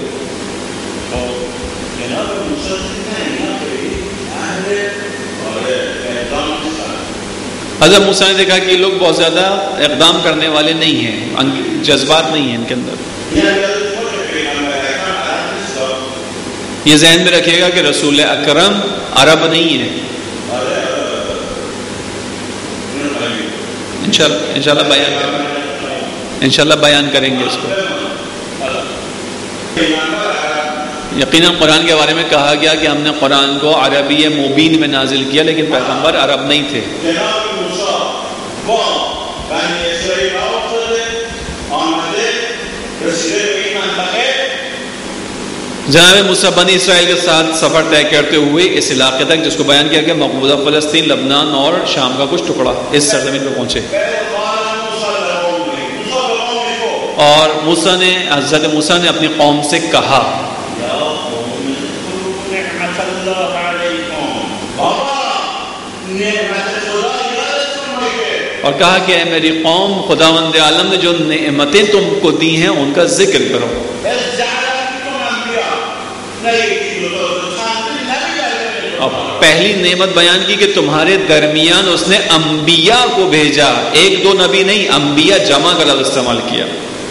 حضرت موسیٰ نے دیکھا کہ یہ لوگ بہت زیادہ اقدام کرنے والے نہیں ہیں، جذبات نہیں ہیں ان کے اندر. یہ ذہن میں رکھیے گا کہ رسول اکرم عرب نہیں ہے. انشاءاللہ انشاءاللہ بیان کریں گے انشاءاللہ بیان کریں گے اس کو. یقیناً قرآن کے بارے میں کہا گیا کہ ہم نے قرآن کو عربی مبین میں نازل کیا، لیکن پیغمبر عرب نہیں تھے. جناب موسیٰ بنی اسرائیل کے ساتھ سفر طے کرتے ہوئے اس علاقے تک جس کو بیان کیا کہ مقبوضہ فلسطین، لبنان اور شام کا کچھ ٹکڑا، اس سرزمین پہ پہنچے. اور موسیٰ نے حضرت موسیٰ نے اپنی قوم سے کہا، اور کہا کہ اے میری قوم، خداوند عالم نے جو نعمتیں تم کو دی ہیں ان کا ذکر کرو. اور پہلی نعمت بیان کی کہ تمہارے درمیان اس نے انبیاء کو بھیجا، ایک دو نبی نہیں، انبیاء جمع کا لفظ استعمال کیا.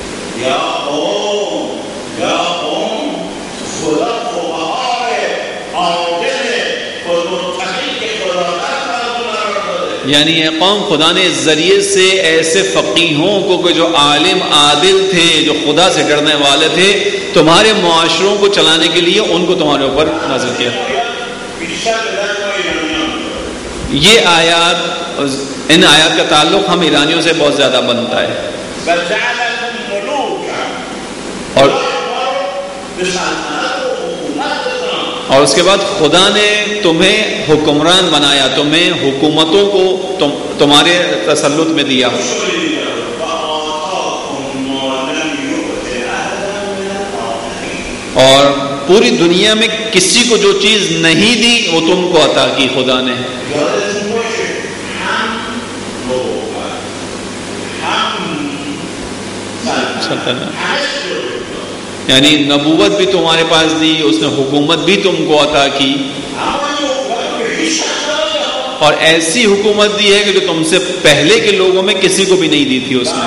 یعنی یہ قوم، خدا نے اس ذریعے سے ایسے فقیہوں کو جو عالم عادل تھے، جو خدا سے ڈرنے والے تھے، تمہارے معاشروں کو چلانے کے لیے ان کو تمہارے اوپر نازل کیا. یہ آیات، ان آیات کا تعلق ہم ایرانیوں سے بہت زیادہ بنتا ہے. اور اور اس کے بعد خدا نے تمہیں حکمران بنایا، تمہیں حکومتوں کو تم تمہارے تسلط میں دیا. اور پوری دنیا میں کسی کو جو چیز نہیں دی وہ تم کو عطا کی خدا نے. یعنی نبوت بھی تمہارے پاس دی، اس نے حکومت بھی تم کو عطا کی، اور ایسی حکومت دی ہے کہ جو تم سے پہلے کے لوگوں میں کسی کو بھی نہیں دی تھی اس نے.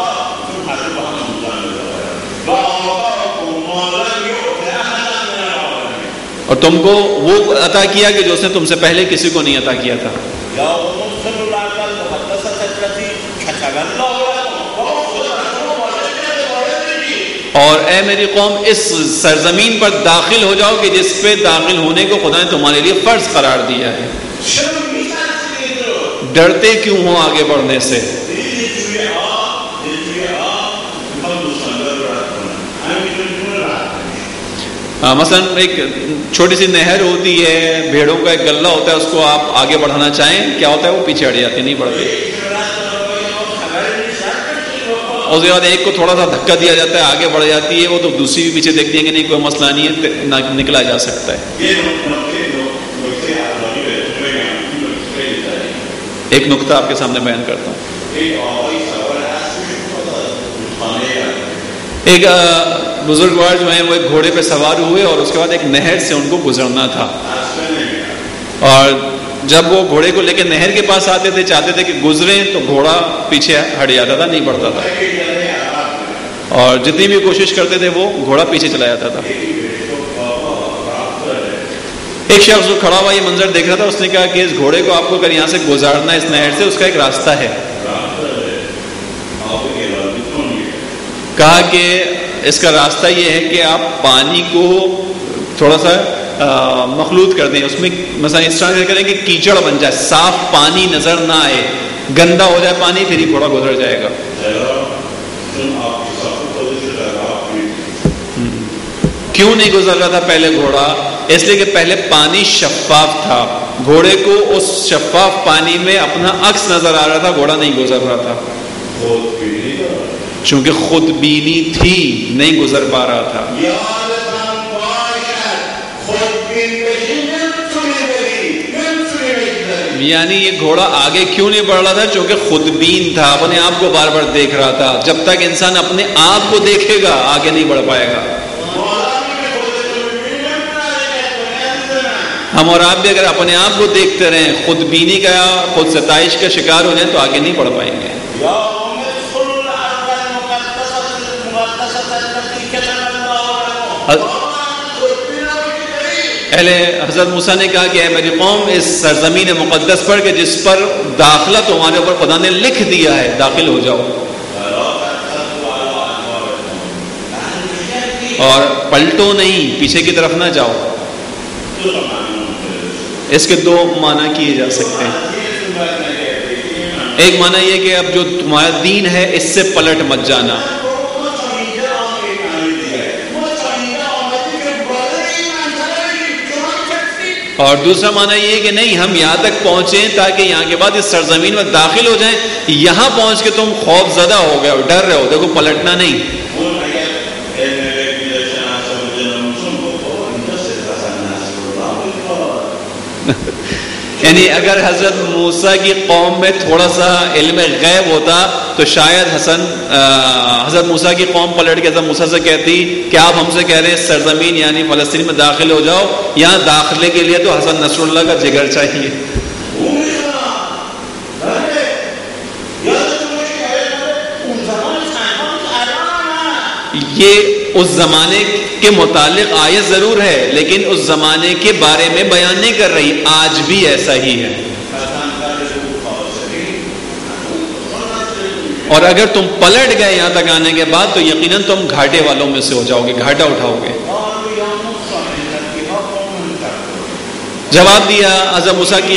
اور تم کو وہ عطا کیا کہ جو اس نے تم سے پہلے کسی کو نہیں عطا کیا تھا. اور اے میری قوم اس سرزمین پر داخل ہو جاؤ کہ جس پہ داخل ہونے کو خدا نے تمہارے لیے فرض قرار دیا ہے. ڈرتے کیوں ہو آگے بڑھنے سے؟ مثلا ایک چھوٹی سی نہر ہوتی ہے، بھیڑوں کا ایک گلہ ہوتا ہے، اس کو آپ آگے بڑھانا چاہیں کیا ہوتا ہے؟ وہ پیچھے ہٹ جاتے، نہیں بڑھتے. اس کے بعد ایک کو تھوڑا سا دھکا دیا جاتا ہے، آگے بڑھ جاتی ہے وہ، تو دوسری بھی پیچھے دیکھتی ہے کہ نہیں کوئی مسئلہ نہیں ہے، نکلا جا سکتا ہے. ایک نقطہ آپ کے سامنے بیان کرتا ہوں. ایک بزرگوار جو ہیں وہ ایک گھوڑے پہ سوار ہوئے اور اس کے بعد ایک نہر سے ان کو گزرنا تھا، اور جب وہ گھوڑے کو لے کے نہر کے پاس آتے تھے، چاہتے تھے کہ گزریں، تو گھوڑا پیچھے ہٹ جاتا تھا، نہیں بڑھتا تھا، اور جتنی بھی کوشش کرتے تھے وہ گھوڑا پیچھے چلا جاتا تھا. ایک شخص جو کھڑا ہوا یہ منظر دیکھ رہا تھا، اس نے کہا کہ اس گھوڑے کو آپ کو اگر یہاں سے گزارنا ہے اس نہر سے، اس کا ایک راستہ ہے. کہا کہ اس کا راستہ یہ ہے کہ آپ پانی کو تھوڑا سا مخلوط کر دیں، اس میں مثلا اس طرح سے کریں کہ کیچڑ بن جائے، صاف پانی نظر نہ آئے، گندا ہو جائے پانی، پھر ہی گھوڑا گزر جائے گا. کیوں نہیں گزر رہا تھا پہلے گھوڑا؟ اس لیے کہ پہلے پانی شفاف تھا، گھوڑے کو اس شفاف پانی میں اپنا عکس نظر آ رہا تھا، گھوڑا نہیں گزر رہا تھا. چونکہ خود بینی تھی، نہیں گزر پا رہا تھا. یعنی یہ گھوڑا آگے کیوں نہیں بڑھ رہا تھا؟ چونکہ خود بین تھا، اپنے آپ کو بار بار دیکھ رہا تھا. جب تک انسان اپنے آپ کو دیکھے گا آگے نہیں بڑھ پائے گا. ہم اور آپ بھی اگر اپنے آپ کو دیکھتے رہیں، خود بینی کا، خود ستائش کا شکار ہو جائیں، تو آگے نہیں بڑھ پائیں گے. اہل حضرت موسیٰ نے کہا کہ اے میری قوم، اس سرزمین مقدس پر کہ جس پر داخلہ تمہارے اوپر خدا نے لکھ دیا ہے، داخل ہو جاؤ اور پلٹو نہیں، پیچھے کی طرف نہ جاؤ. اس کے دو معنی کیے جا سکتے ہیں. ایک معنی یہ کہ اب جو تمہارا دین ہے اس سے پلٹ مت جانا، اور دوسرا معنی یہ کہ نہیں، ہم یہاں تک پہنچیں تاکہ یہاں کے بعد اس سرزمین میں داخل ہو جائیں، یہاں پہنچ کے تم خوف زدہ ہو گئے ہو، ڈر رہے ہو، دیکھو پلٹنا نہیں. یعنی اگر حضرت موسیٰ کی قوم میں تھوڑا سا علم غیب ہوتا تو شاید حسن حضرت موسیٰ کی قوم پلٹ کے حضرت موسیٰ سے کہتی کہ آپ ہم سے کہہ رہے ہیں سرزمین یعنی فلسطین میں داخل ہو جاؤ، یہاں داخلے کے لیے تو حسن نصر اللہ کا جگر چاہیے. یہ اس زمانے کے متعلق آیت ضرور ہے، لیکن اس زمانے کے بارے میں بیان نہیں کر رہی. آج بھی ایسا ہی ہے. اور اگر تم پلٹ گئے یہاں تک آنے کے بعد تو یقیناً تم گھاٹے والوں میں سے ہو جاؤ گے، گھاٹا اٹھاؤ گے. جواب دیا حضرت موسیٰ کی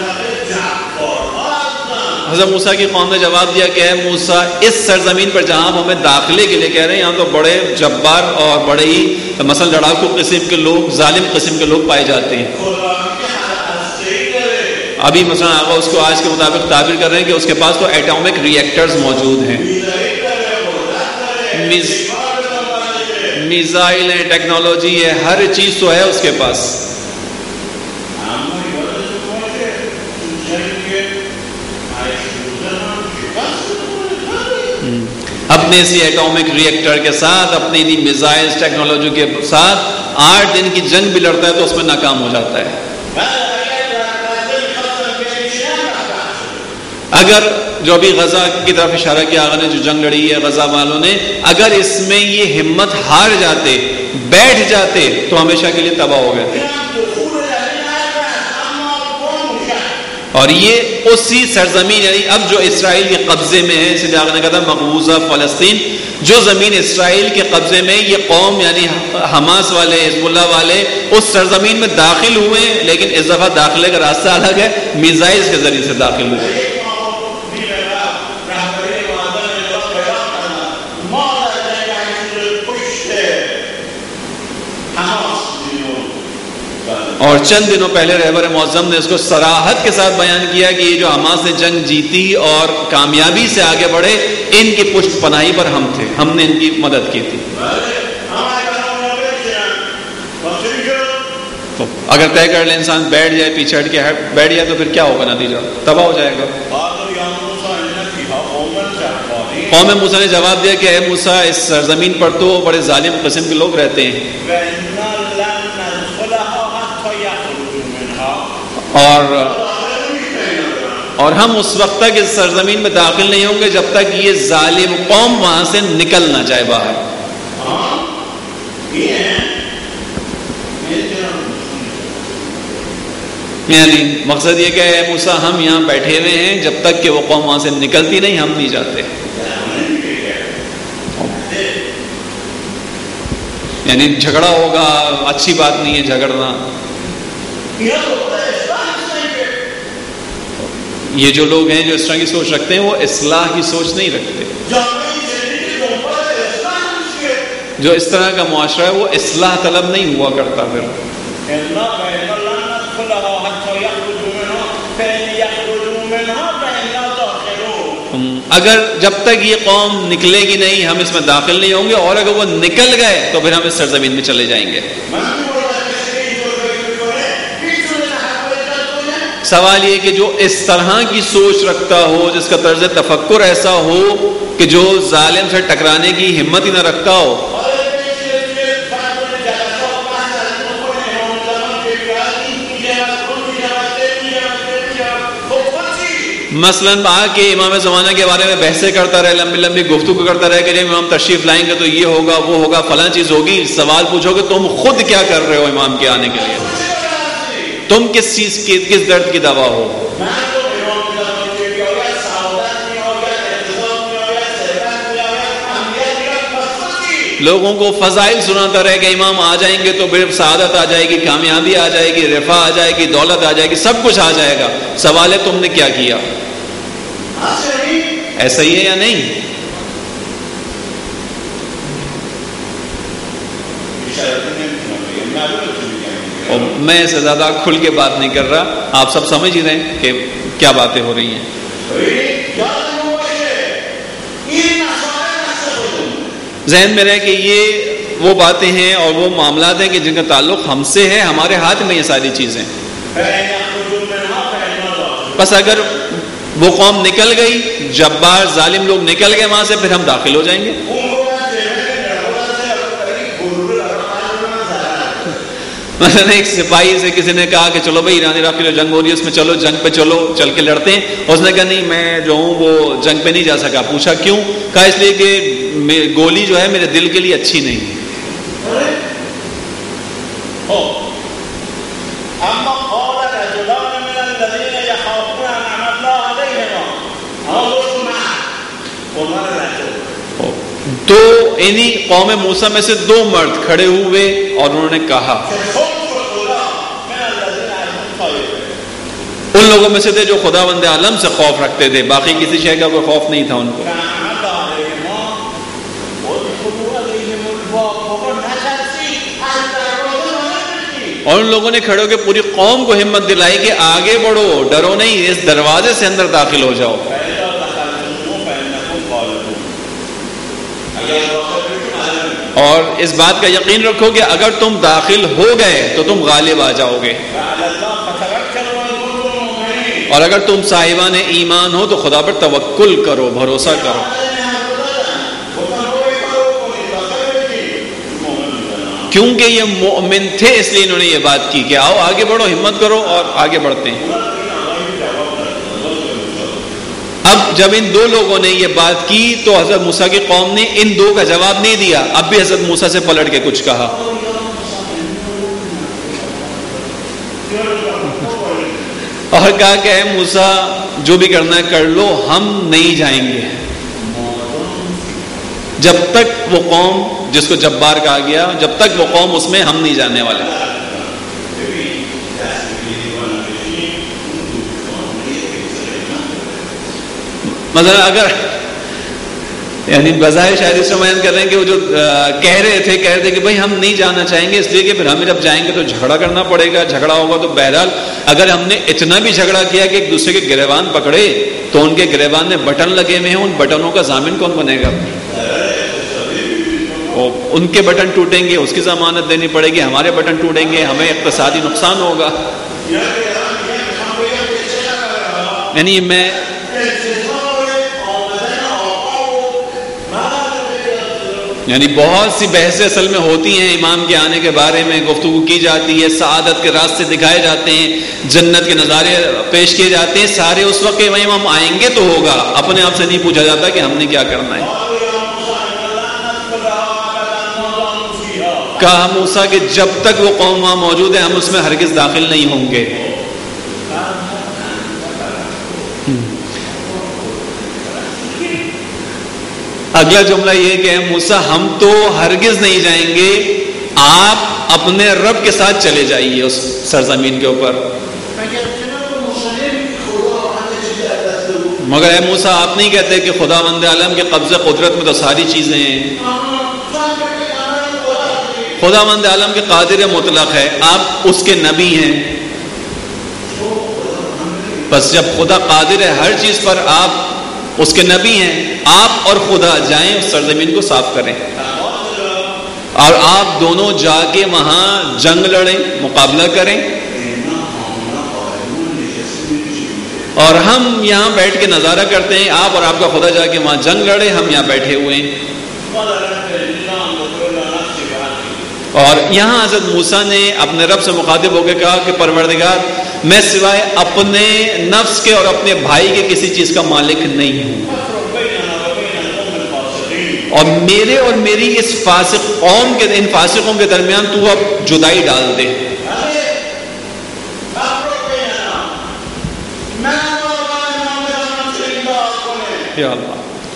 حضرت موسیٰ کی قوم نے جواب دیا کہ اے موسیٰ، اس سرزمین پر جہاں ہم ہمیں داخلے کے لیے کہہ رہے ہیں، یہاں تو بڑے جبار اور بڑے ہی مثلا لڑاکو قسم کے لوگ، ظالم قسم کے لوگ پائے جاتے ہیں. ابھی مثلا آقا اس کو آج کے مطابق تعبیر کر رہے ہیں کہ اس کے پاس تو ایٹامک ری ایکٹرز موجود ہیں، میزائل ہے، ٹیکنالوجی ہے، ہر چیز تو ہے اس کے پاس. اپنے اسی ایٹامک ری ایکٹر کے ساتھ، اپنی انہی میزائل ٹیکنالوجی کے ساتھ آٹھ دن کی جنگ بھی لڑتا ہے تو اس میں ناکام ہو جاتا ہے. اگر جو ابھی غزہ کی طرف اشارہ کیا آقا نے، جو جنگ لڑی ہے غزہ والوں نے، اگر اس میں یہ ہمت ہار جاتے، بیٹھ جاتے تو ہمیشہ کے لیے تباہ ہو گئے تھے. اور یہ اسی سرزمین یعنی اب جو اسرائیل کے قبضے میں ہے، اس لیے آپ نے کہا تھا مقبوضہ فلسطین، جو زمین اسرائیل کے قبضے میں، یہ قوم یعنی حماس والے، حزب اللہ والے اس سرزمین میں داخل ہوئے، لیکن اس دفعہ داخلے کا راستہ الگ ہے، میزائلز کے ذریعے سے داخل ہوئے۔ اور چند دنوں پہلے رہبر معظم نے اس کو صراحت کے ساتھ بیان کیا کہ یہ جو حماس نے جنگ جیتی اور کامیابی سے آگے بڑھے، ان کی پشت پناہی پر ہم تھے، ہم نے ان کی مدد کی تھی۔ تو اگر طے کر لے انسان بیٹھ جائے، پیچھے ہٹ کے بیٹھ جائے، تو پھر کیا ہوگا؟ نتیجہ تباہ ہو جائے گا۔ قوم موسیٰ نے جواب دیا کہ اے موسیٰ، اس سرزمین پر تو بڑے ظالم قسم کے لوگ رہتے ہیں، اور اور ہم اس وقت تک اس سرزمین میں داخل نہیں ہوں گے جب تک یہ ظالم قوم وہاں سے نکل نہ جائے باہر۔ یعنی مقصد یہ کہ اے موسیٰ، ہم یہاں بیٹھے ہوئے ہیں، جب تک کہ وہ قوم وہاں سے نکلتی نہیں ہم نہیں جاتے۔ یعنی جھگڑا ہوگا، اچھی بات نہیں ہے جھگڑنا۔ یہ جو لوگ ہیں جو اس طرح کی سوچ رکھتے ہیں، وہ اصلاح کی سوچ نہیں رکھتے۔ جو اس طرح کا معاشرہ ہے وہ اصلاح طلب نہیں ہوا کرتا۔ پھر اگر جب تک یہ قوم نکلے گی نہیں ہم اس میں داخل نہیں ہوں گے، اور اگر وہ نکل گئے تو پھر ہم اس سرزمین میں چلے جائیں گے۔ سوال یہ کہ جو اس طرح کی سوچ رکھتا ہو، جس کا طرز تفکر ایسا ہو کہ جو ظالم سے ٹکرانے کی ہمت ہی نہ رکھتا ہو، مثلاً آ کے امام زمانہ کے بارے میں بحثیں کرتا رہے، لمبی لمبی گفتگو کرتا رہے کہ جب امام تشریف لائیں گے تو یہ ہوگا وہ ہوگا فلاں چیز ہوگی، سوال پوچھو کہ تم خود کیا کر رہے ہو امام کے آنے کے لیے؟ تم کس چیز کی، کس درد کی دوا ہو؟ لوگوں کو فضائل سناتا رہے کہ امام آ جائیں گے تو پھر سعادت آ جائے گی، کامیابی آ جائے گی، رفاہ آ جائے گی، دولت آ جائے گی، سب کچھ آ جائے گا۔ سوال ہے تم نے کیا کیا؟ ایسا ہی ہے یا نہیں؟ اور میں اسے زیادہ کھل کے بات نہیں کر رہا، آپ سب سمجھ ہی رہے ہیں کہ کیا باتیں ہو رہی ہیں۔ ذہن میں رہے کہ یہ وہ باتیں ہیں اور وہ معاملات ہیں کہ جن کا تعلق ہم سے ہے، ہمارے ہاتھ میں یہ ساری چیزیں۔ بس اگر وہ قوم نکل گئی، جبار ظالم لوگ نکل گئے وہاں سے، پھر ہم داخل ہو جائیں گے۔ مثلا ایک سپاہی سے کسی نے کہا کہ چلو بھائی ایران عراق کی جو جنگ ہو رہی ہے اس میں چلو، جنگ پہ چلو، چل کے لڑتے ہیں۔ اس نے کہا نہیں میں جو ہوں وہ جنگ پہ نہیں جا سکا۔ پوچھا کیوں؟ کہا اس لیے کہ گولی جو ہے میرے دل کے لیے اچھی نہیں۔ تو انہی قوم موسیٰ میں سے دو مرد کھڑے ہوئے اور انہوں نے کہا، ان لوگوں میں سے تھے جو خداوند عالم سے خوف رکھتے تھے، باقی کسی شے کا کوئی خوف نہیں تھا ان کو۔ اور ان لوگوں نے کھڑے ہو کے پوری قوم کو ہمت دلائی کہ آگے بڑھو، ڈرو نہیں، اس دروازے سے اندر داخل ہو جاؤ۔ اور اس بات کا یقین رکھو کہ اگر تم داخل ہو گئے تو تم غالب آ جاؤ گے، اور اگر تم صاحبان ایمان ہو تو خدا پر توکل کرو، بھروسہ کرو۔ کیونکہ یہ مومن تھے اس لیے انہوں نے یہ بات کی کہ آؤ آگے بڑھو، ہمت کرو، اور آگے بڑھتے ہیں۔ اب جب ان دو لوگوں نے یہ بات کی تو حضرت موسیٰ کی قوم نے ان دو کا جواب نہیں دیا، اب بھی حضرت موسیٰ سے پلٹ کے کچھ کہا۔ اور کہا کہ اے موسیٰ جو بھی کرنا ہے کر لو، ہم نہیں جائیں گے جب تک وہ قوم جس کو جبار کہا گیا، جب تک وہ قوم اس میں ہم نہیں جانے والے. مثلا اگر یعنی بظاہر شاید اس بیان کر رہے ہیں کہ وہ جو کہہ رہے تھے کہہ رہے تھے کہ بھائی ہم نہیں جانا چاہیں گے اس لیے کہ پھر ہمیں جب جائیں گے تو جھگڑا کرنا پڑے گا، جھگڑا ہوگا. تو بہرحال اگر ہم نے اتنا بھی جھگڑا کیا کہ ایک دوسرے کے گریبان پکڑے تو ان کے گریبان میں بٹن لگے ہوئے ہیں، ان بٹنوں کا ضامن کون بنے گا؟ ان کے بٹن ٹوٹیں گے اس کی ضمانت دینی پڑے گی، ہمارے بٹن ٹوٹیں گے ہمیں اقتصادی نقصان ہوگا. یعنی میں یعنی بہت سی بحثیں اصل میں ہوتی ہیں امام کے آنے کے بارے میں، گفتگو کی جاتی ہے، سعادت کے راستے دکھائے جاتے ہیں، جنت کے نظارے پیش کیے جاتے ہیں، سارے اس وقت کہ وہیں ہم آئیں گے تو ہوگا. اپنے آپ سے نہیں پوچھا جاتا کہ ہم نے کیا کرنا ہے. کہا موسیٰ کہ جب تک وہ قوم وہاں موجود ہے ہم اس میں ہرگز داخل نہیں ہوں گے. اگلا جملہ یہ کہ موسیٰ ہم تو ہرگز نہیں جائیں گے، آپ اپنے رب کے ساتھ چلے جائیے اس سرزمین کے اوپر. مگر اے موسیٰ آپ نہیں کہتے کہ خداوند عالم کے قبضہ قدرت میں تو ساری چیزیں ہیں، خداوند عالم کے قادر مطلق ہے، آپ اس کے نبی ہیں. بس جب خدا قادر ہے ہر چیز پر، آپ اس کے نبی ہیں، آپ اور خدا جائیں اس سرزمین کو صاف کریں اور آپ دونوں جا کے وہاں جنگ لڑیں، مقابلہ کریں، اور ہم یہاں بیٹھ کے نظارہ کرتے ہیں. آپ اور آپ کا خدا جا کے وہاں جنگ لڑے، ہم یہاں بیٹھے ہوئے ہیں. اور یہاں حضرت موسیٰ نے اپنے رب سے مخاطب ہو کے کہا کہ پروردگار میں سوائے اپنے نفس کے اور اپنے بھائی کے کسی چیز کا مالک نہیں ہوں، اور میرے اور میری اس فاسق قوم کے ان فاسقوں کے درمیان تو اب جدائی ڈال دے. یا اللہ.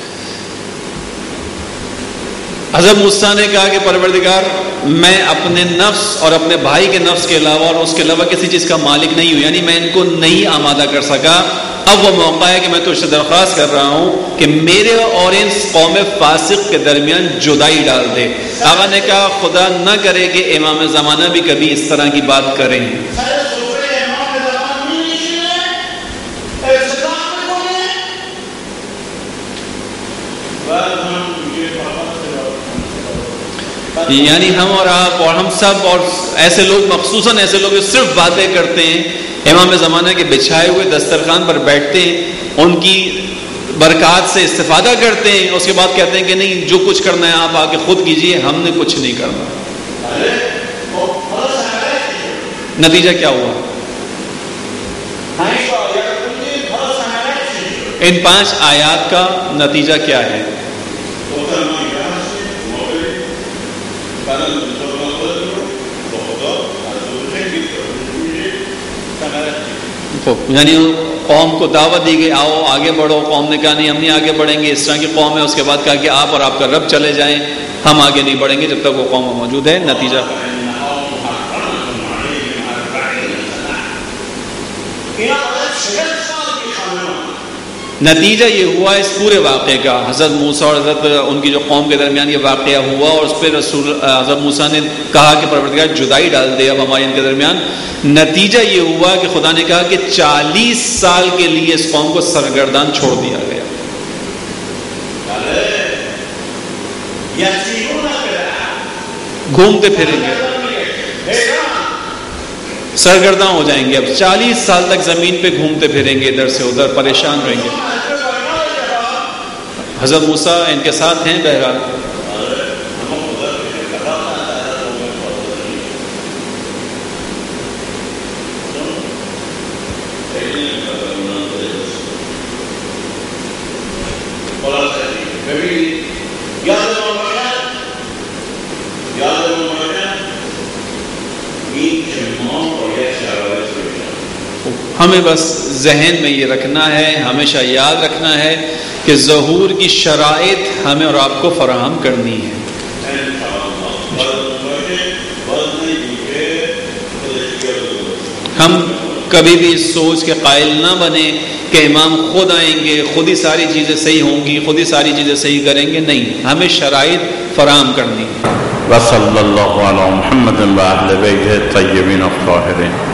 حضرت موسیٰ نے کہا کہ پروردگار میں اپنے نفس اور اپنے بھائی کے نفس کے علاوہ اور اس کے علاوہ کسی چیز کا مالک نہیں ہوں، یعنی میں ان کو نہیں آمادہ کر سکا. اب وہ موقع ہے کہ میں تجھ سے درخواست کر رہا ہوں کہ میرے اور ان قوم فاسق کے درمیان جدائی ڈال دے. آقا نے کہا خدا نہ کرے کہ امام زمانہ بھی کبھی اس طرح کی بات کریں. یعنی ہم اور آپ اور ہم سب اور ایسے لوگ، مخصوصاً ایسے لوگ جو صرف باتیں کرتے ہیں، امام زمانہ کے بچھائے ہوئے دسترخوان پر بیٹھتے ہیں، ان کی برکات سے استفادہ کرتے ہیں، اس کے بعد کہتے ہیں کہ نہیں جو کچھ کرنا ہے آپ آ کے خود کیجئے، ہم نے کچھ نہیں کرنا. نتیجہ کیا ہوا؟ ان پانچ آیات کا نتیجہ کیا ہے؟ یعنی قوم کو دعوت دی گئی آؤ آگے بڑھو، قوم نے کہا نہیں ہم نہیں آگے بڑھیں گے، اس طرح کی قوم ہے. اس کے بعد کہا کہ آپ اور آپ کا رب چلے جائیں، ہم آگے نہیں بڑھیں گے جب تک وہ قوم موجود ہے. نتیجہ نتیجہ یہ ہوا اس پورے واقعے کا. حضرت موسیٰ اور حضرت ان کی جو قوم کے درمیان یہ واقعہ ہوا اور اس پہ رسول حضرت موسیٰ نے کہا کہ پروردگار جدائی ڈال دے اب ہمارے ان کے درمیان. نتیجہ یہ ہوا کہ خدا نے کہا کہ چالیس سال کے لیے اس قوم کو سرگردان چھوڑ دیا گیا. گھومتے پھریں گے، سرگرداں ہو جائیں گے. اب چالیس سال تک زمین پہ گھومتے پھریں گے، ادھر سے ادھر پریشان رہیں گے. حضرت موسیٰ ان کے ساتھ ہیں. بہرحال ہمیں بس ذہن میں یہ رکھنا ہے، ہمیشہ یاد رکھنا ہے کہ ظہور کی شرائط ہمیں اور آپ کو فراہم کرنی ہے. ہم کبھی بھی اس سوچ کے قائل نہ بنیں کہ امام خود آئیں گے، خود ہی ساری چیزیں صحیح ہوں گی، خود ہی ساری چیزیں صحیح کریں گے. نہیں، ہمیں شرائط فراہم کرنی ہے. وصلی اللہ علی محمد و اہل بیتہ الطیبین الطاہرین.